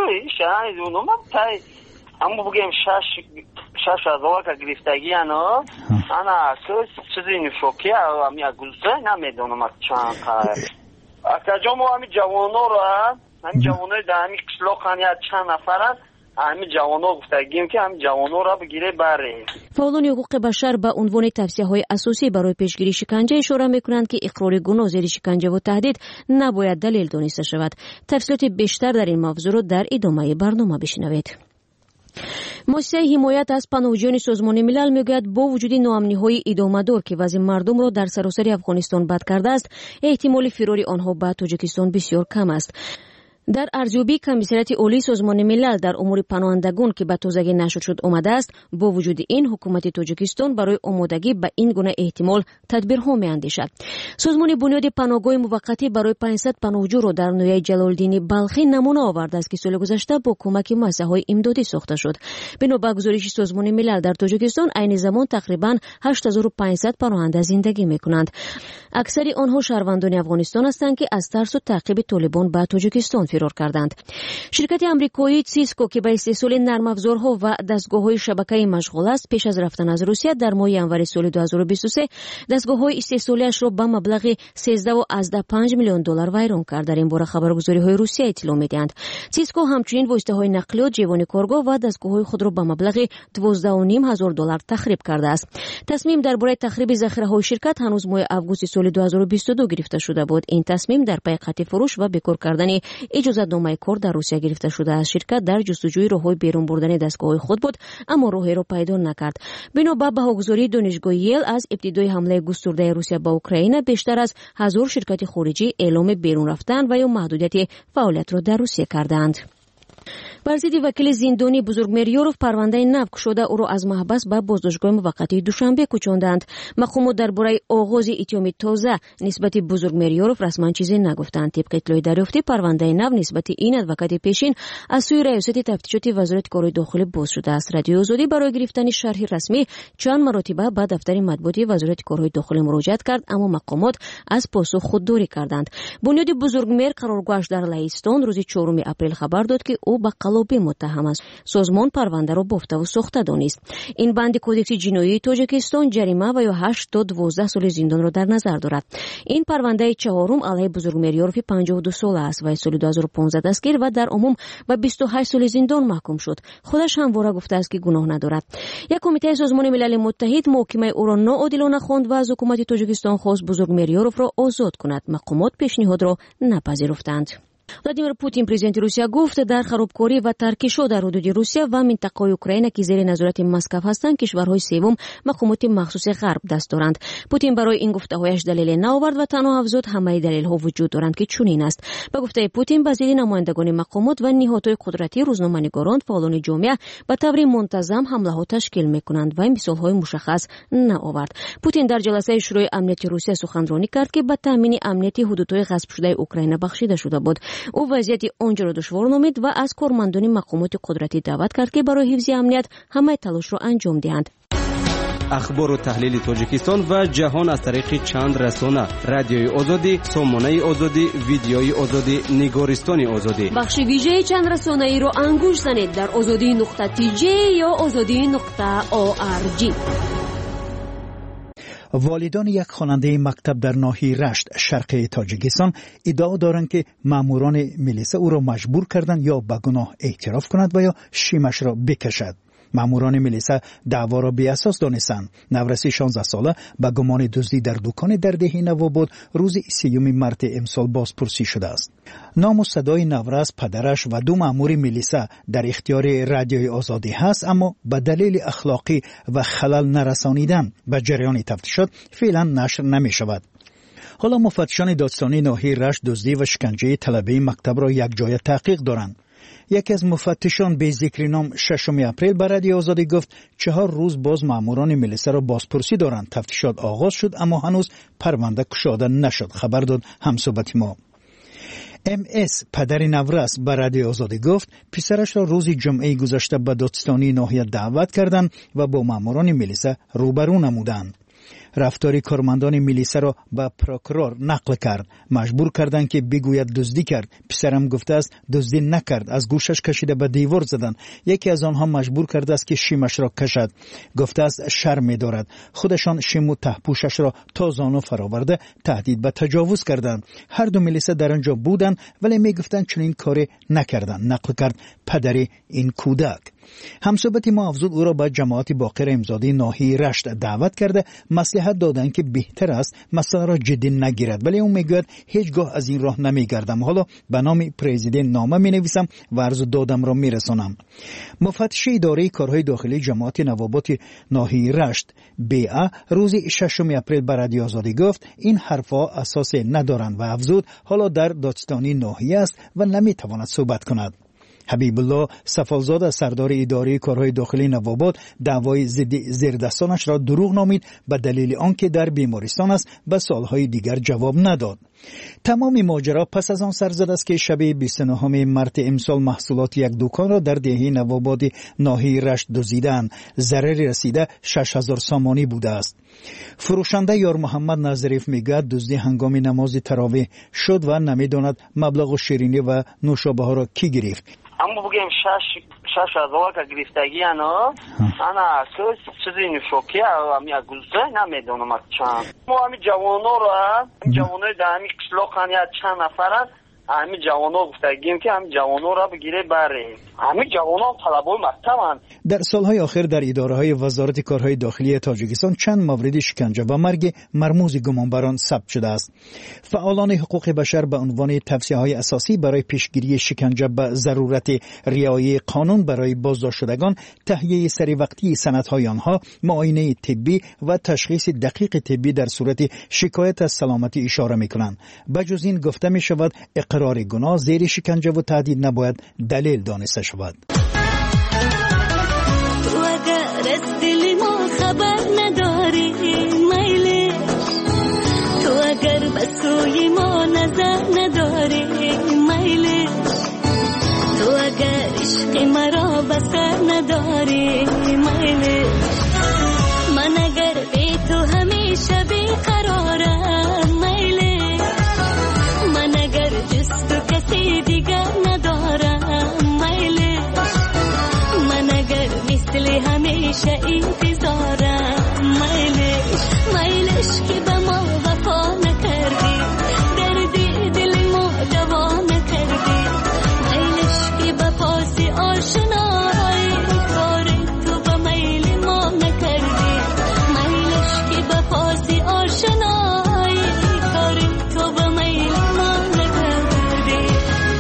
اما بگیم 6,000 که گرفتگی انا چیزی نفوکی همی گلسه نمیدونم چند اکجا ما همی جوانا رو همی جوانای در همی کشلاق همی چند نفرن همین جوانا گفتگیم که همین جوانا را بگیره بره. فعالان حقوق بشر به عنوان توصیه‌های اساسی برای پیشگیری شکنجه اشاره می‌کنند که اقرار گناه زیر شکنجه و تهدید نباید دلیل دانسته شود. تفصیلات بیشتر در این موضوع را در ادامه برنامه بشنوید. مؤسسه حمایت از پناهجویان سازمان ملل میگوید با وجود ناامنی‌های ادامه‌دار که وضع مردم را در سراسر افغانستان بد کرده است، احتمال فرار آنها به تاجیکستان بسیار کم است. در ارزیابی کمیسریت عالی سازمان ملل در امور پناهندگان که به تازگی نشر شد آمده است، با وجود این حکومت تاجیکستان برای آمادگی به این گونه احتمال تدبیرها می‌اندیشد. سازمان بنیاد پناهگاه موقتی برای 500 پناهجو را در نویای جلالدین بلخی نمونه آورده است که سال گذشته با کمک مؤسسه‌های امدادی ساخته شد. بنا به گزارش سازمان ملل در تاجیکستان عین زمان تقریباً 8500 پناهنده زندگی می‌کنند. اکثر آنها شهروندان افغانستان هستند که از ترس و تعقیب طالبان به تاجیکستان فرار کردند. شرکت آمریکایی سیسکو که به استحصال نرم افزارها و دستگاه‌های شبکه‌ای مشغول است، پیش از رفتن از روسیه در ماه ژانویه سال 2023 دستگاه‌های استحصالی‌اش را به مبلغ 13.5 میلیون دلار ویران کرد. در این باره خبرگزاری‌های روسیه اطلاع می‌دهند. سیسکو همچنین واسطه‌های نقلیات، جوان کارگاه و دستگاه‌های خود را به مبلغ 12.5 هزار دلار تخریب کرده است. تصمیم درباره تخریب ذخیره‌های شرکت هنوز ماه آگوست سال 2022 گرفته شده بود. این تصمیم در پی قطع فروش و بیکار کردن اجازه‌نامه کار در روسیه گرفته شده است. شرکت در جستجوی راه‌های بیرون بردن دستگاه‌های خود بود، اما راهی را پیدا نکرد. بنا به بهاگذاری دانشگاه یل، از ابتدای حمله گسترده روسیه به اوکراین بیشتر از 1000 شرکت خارجی اعلام بیرون رفتن و یا محدودیت فعالیت را در روسیه کردند. بر ضد وکیل زندانی بزرگمیریوف پرونده نفت شده او را از محبس به بازداشتگاه موقتی دوشنبه کوچاندند. مقامات درباره آغاز اتهام تازه نسبت بزرگمیریوف رسما چیزی نگفتند. طبق اطلاع دریافتی پرونده نفت نسبت این ادوکات پیشین از سوی ریاست تفتیشات وزارت کار داخلی باز شده است. رادیو آزادی برای گرفتن شرح رسمی چند مرتبه به دفتر مطبوعاتی وزارت کارهای داخلی مراجعت کرد، اما مقامات از پاسخ خودداری کردند. بنیاد بزرگمیر قرارگاهش در لهستان روز 4 اپریل خبر داد که او به قلابه متهم است. سازمان پرونده را بافته و ساخته دانست. این بند کودکس جنایی تاجیکستان جریمه و یا 8 تا 12 سال زندان را در نظر دارد. این پرونده چهارم علیه بزرگمهریارف 52 ساله است و سال 2015 دستگیر و در عموم به 28 سال زندان محکوم شد. خودش همواره گفته است که گناه ندارد. یک کمیته سازمان ملل متحد محاکمه او را ناعادلانه خواند و از حکومت تاجیکستان خواست بزرگمهریارف را آزاد کند. مقامات پیشنهاد را نپذیرفتند. ولادیمیر پوتین پرزیدنت روسیه گفت در خرابکاری و ترکشو در حدود روسیه و منطقه اوکراین که زیر نظارت مسکو هستند کشورهای سوم مقامات مخصوص غرب دست دارند. پوتین برای این گفته‌هایش دلیل نآورد و تنها افزود همه دلایل‌ها وجود دارند که چنین است. به گفته پوتین به ضد نمایندگان مقامات و نهادهای قدرتی روزنامه‌نگاران فعالان جامعه به طور منتظم حمله‌ها تشکیل می‌کنند و این مثال‌های مشخص نآورد. پوتین در جلسه شورای امنیت روسیه سخنرانی کرد که به تامین امنیتی حدودهای غصب شده اوکراین بخشیده شده بود. او وضعیت آنجا را دشوار نامید و از کارمندان مقامات قدرتی دعوت کرد که برای حفظ امنیت همه تلاش را انجام دهند. اخبار و تحلیل تاجیکستان و جهان از طریق چند رسانه: رادیوی آزادی، سامانه آزادی، ویدیوی آزادی، نگارستان آزادی. بخش ویژه چند رسانه ای را انگوش زنید در azadi.tj یا azadi.org. والدان یک خواننده مکتب در ناحیه رشت شرقی تاجیکستان ادعا دارند که ماموران میلیسا او را مجبور کردند یا به گناه اعتراف کند و یا شیمش را بکشد. ماموران میلیسا دعوا را بی اساس دانستند. نورسی 16 ساله به گمان دزدی در دکان در دهه نواباد روز 3 مارس امسال بازپرسی شده است. نام و صدای نورس، پدرش و 2 مامور میلیسا در اختیار رادیوی آزادی هست، اما به دلیل اخلاقی و خلل نرسانیدن به جریان تفتیشات فعلا نشر نمی شود. حالا مفتشان دادستانی ناحیه رشت دزدی و شکنجه طلبه مکتب را یک جای تحقیق دارند. یکی از مفتشان به ذکر نام 6 اپریل به رادیو آزادی گفت 4 روز باز ماموران میلیسا را بازپرسی دارند. تفتیشات آغاز شد اما هنوز پرونده گشوده نشد، خبر داد همصحبت ما. MS پدر نورس به رادیو آزادی گفت پسرش را روز جمعه گذشته به دادستانی ناحیه دعوت کردند و با ماموران میلیسا روبرو نمودند. رفتار کارمندان میلیسا را به پروکورور نقل کرد. مجبور کردند که بگوید دزدی کرد. پسرم گفته است دزدی نکرد. از گوشش کشیده به دیوار زدند. یکی از آنها مجبور کرده است که شیمش را کشد. گفته است شرم می‌دارد. خودشان شیم و تهپوشش را تا زانو فراورده تهدید به تجاوز کردند. هر دو میلیسا در آنجا بودند ولی میگفتند چنین کاری نکردند. نقل کرد پدر این کودک. همصحبت ما افزود او را به جماعت باقر امزادی ناحیه رشت دعوت کرده مصلحت دادند که بهتر است مسئله را جدی نگیرد، ولی او میگوید هیچگاه از این راه نمیگردم. حالا به نام پرزیدنت نامه مینویسم و عرض دادم را میرسانم. مفتش اداره کارهای داخلی جماعت نوابات ناحیه رشت BA روز 6 اپریل به رادیو آزادی گفت این حرفها اساس ندارند و افزود حالا در دادستانی ناحیه است و نمیتواند صحبت کند. حبیب الله سفالزاده سردار اداره کارهای داخلی نواباد دعوای ضد زیردستانش را دروغ نامید به دلیل آنکه در بیمارستان است به سالهای دیگر جواب نداد. تمام ماجرا پس از آن سر زد است که شب 29 مارس امسال محصولات یک دکان را در دهه نواباد ناحیه رشت دزدیدند. ضرری رسیده 6000 سامانی بوده است. فروشنده یار محمد نظریف میگوید دزدی هنگام نماز تراویح شد و نمیداند مبلغ شیرینی و نوشابه ها را کی گرفت. اما بگیم 6000 که گرفتگی انا چیزی نشوکی امی گلزه نمیدونم چند. ما همی جوانا رو جوانای در همی کشلاق چند نفرن همی جوانا گفتگیم که همی جوانا را بگیره بره. همی جوانا طلبای مکتبن. در سالهای آخر در اداره‌های وزارت کارهای داخلی تاجیکستان چند مورد شکنجه و مرگ مرموز گمانبران ثبت شده است. فعالان حقوق بشر به عنوان توصیه‌های اساسی برای پیشگیری شکنجه به ضرورت رعایت قانون برای بازداشت شدگان، تهیه سری وقتی سندهای آنها، معاینه طبی و تشخیص دقیق طبی در صورت شکایت از سلامتی اشاره می‌کنند. بجز این گفته می‌شود اقرار گناه زیر شکنجه و تهدید نباید دلیل دانسته شود. تو اگر از دل ما خبر نداری میلی، تو اگر به سوی ما نظر نداری میلی، تو اگر عشق مرا بسر نداری میلی، من اگر بی تو همیشه بیقرارم میلی، من اگر جز تو کسی دیگر ندارم میلی. مثل همیشه انتظارم میلش که به ما وفا نکردی دردی دل ما دوا نکردی میلش که به پاس آشنایی کار تو به میل ما نکردی میلش که به پاس آشنایی کار تو به میل ما نکردی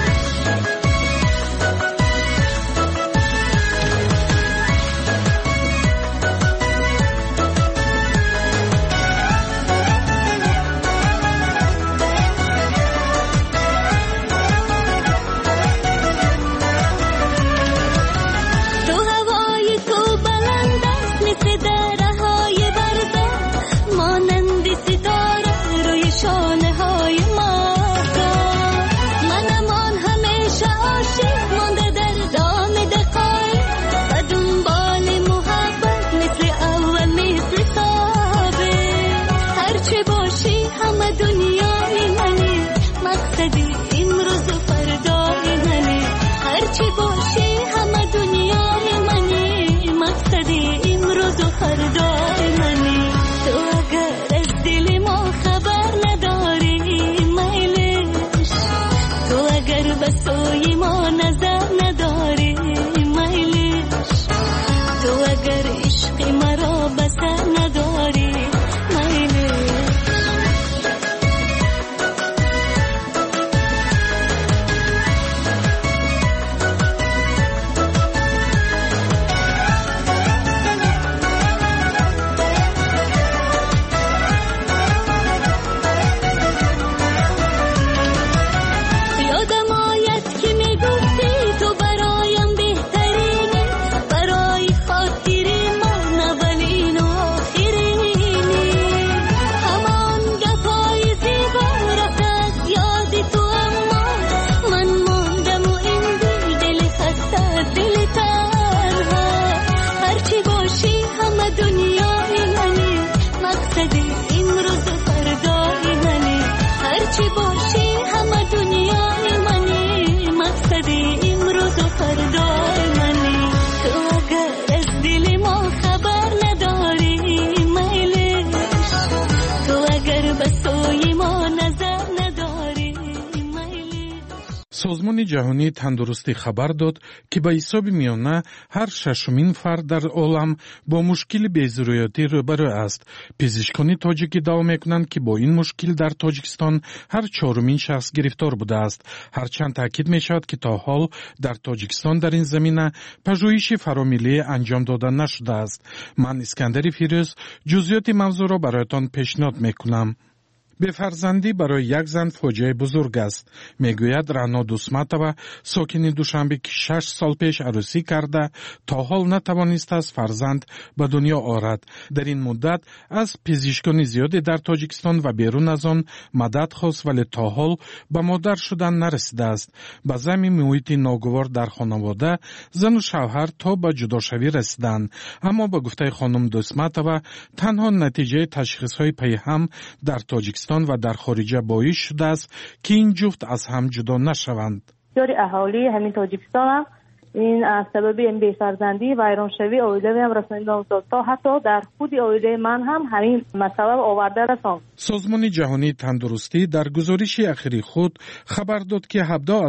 سازمان جهانی تندرستی خبر داد که به حساب میانه هر ششمین فرد در عالم با مشکل بی‌ضروریاتی روبرو است. پزشکان تاجیک ادعا میکنند که با این مشکل در تاجیکستان هر چهارمین شخص گرفتار بوده است. هرچند تاکید میشود که تا حال در تاجیکستان در این زمینه پژوهش فرامیلی انجام داده نشده است. من اسکندر فیروز جزئیات موضوع را برایتان پیشنهاد میکنم. به فرزندی برای یک زن فاجعه بزرگ است. میگوید رانا دوسماتова ساکن دوشنبه که 6 سال پیش عروسی کرده تا حال نتوانسته است فرزند به دنیا آورد. در این مدت از پزشکان زیادی در تاجیکستان و بیرون از آن مدد خواست ولی تا حال به مادر شدن نرسیده است. به ضمن محیط ناگوار در خانواده زن و شوهر تا به جداشوی رسیدند. اما به گفته خانم دوسماتова تنها نتیجه تشخیص‌های پیهم در تاجیکستان و در خارجه باعث شده است که این جفت از هم جدا نشوند. بسیاری اهالی همین تاجیکستان هم این از سبب این بی‌فرزندی و ایرانشوی عائله هم رسانیده افتاد تا حتی در خود عائله من هم همین مسئله آورده رساند. سازمان جهانی تندرستی در گزارش اخیری خود خبر داد که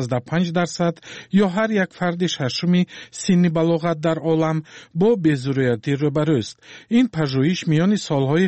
17.5% یا هر یک فرد ششمی سن بلاغت در عالم با بی‌ضروریاتی روبرو است. این پژوهش میان سالهای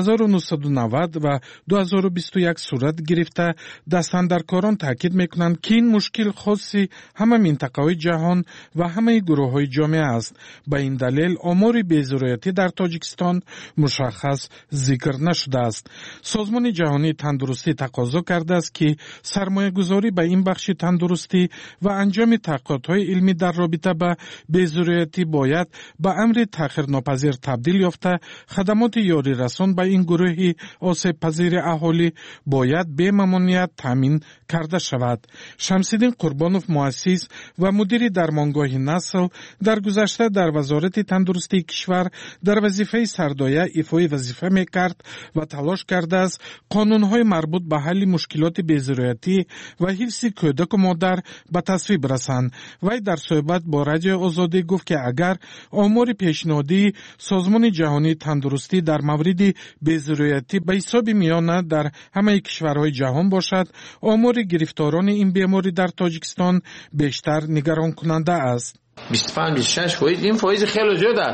1990 و 2021 صورت گرفته. دستاندرکاران تاکید میکنند که این مشکل خاصی همه منطقه‌های جهان و همه گروه‌های جامعه است. به این دلیل آمار بی‌ضروریاتی در تاجیکستان مشخص ذکر نشده است. سازمان جهانی تندرستی تقاضا کرده است که سرمایه گذاری به این بخش تندرستی و انجام تحقیقات‌های علمی در رابطه با بی‌ضروریاتی باید به امر تأخیرناپذیر تبدیل یافته. خدمات یاری رسان به این گروه آسیب پذیر اهالی باید به ممانعت تامین کرده شود. شمس‌الدین قربانوف مؤسس و مدیر درمانگاه افراحی نسل در گذشته در وزارت تندرستی کشور در وظیفه سردایه ایفای وظیفه میکرد و تلاش کرده است قانونهای مربوط به حل مشکلات بی‌ضرورتی و حفظ کودک و مادر به تصویب رسند. وی در صحبت با رادیو آزادی گفت که اگر آمار پیشنهادی سازمان جهانی تندرستی در مورد بی‌ضرورتی به حساب میانه در همه کشورهای جهان باشد، آمار گرفتاران این بیماری در تاجیکستان بیشتر نگران کننده است. 25-26% این فایز خیلی زیاد است.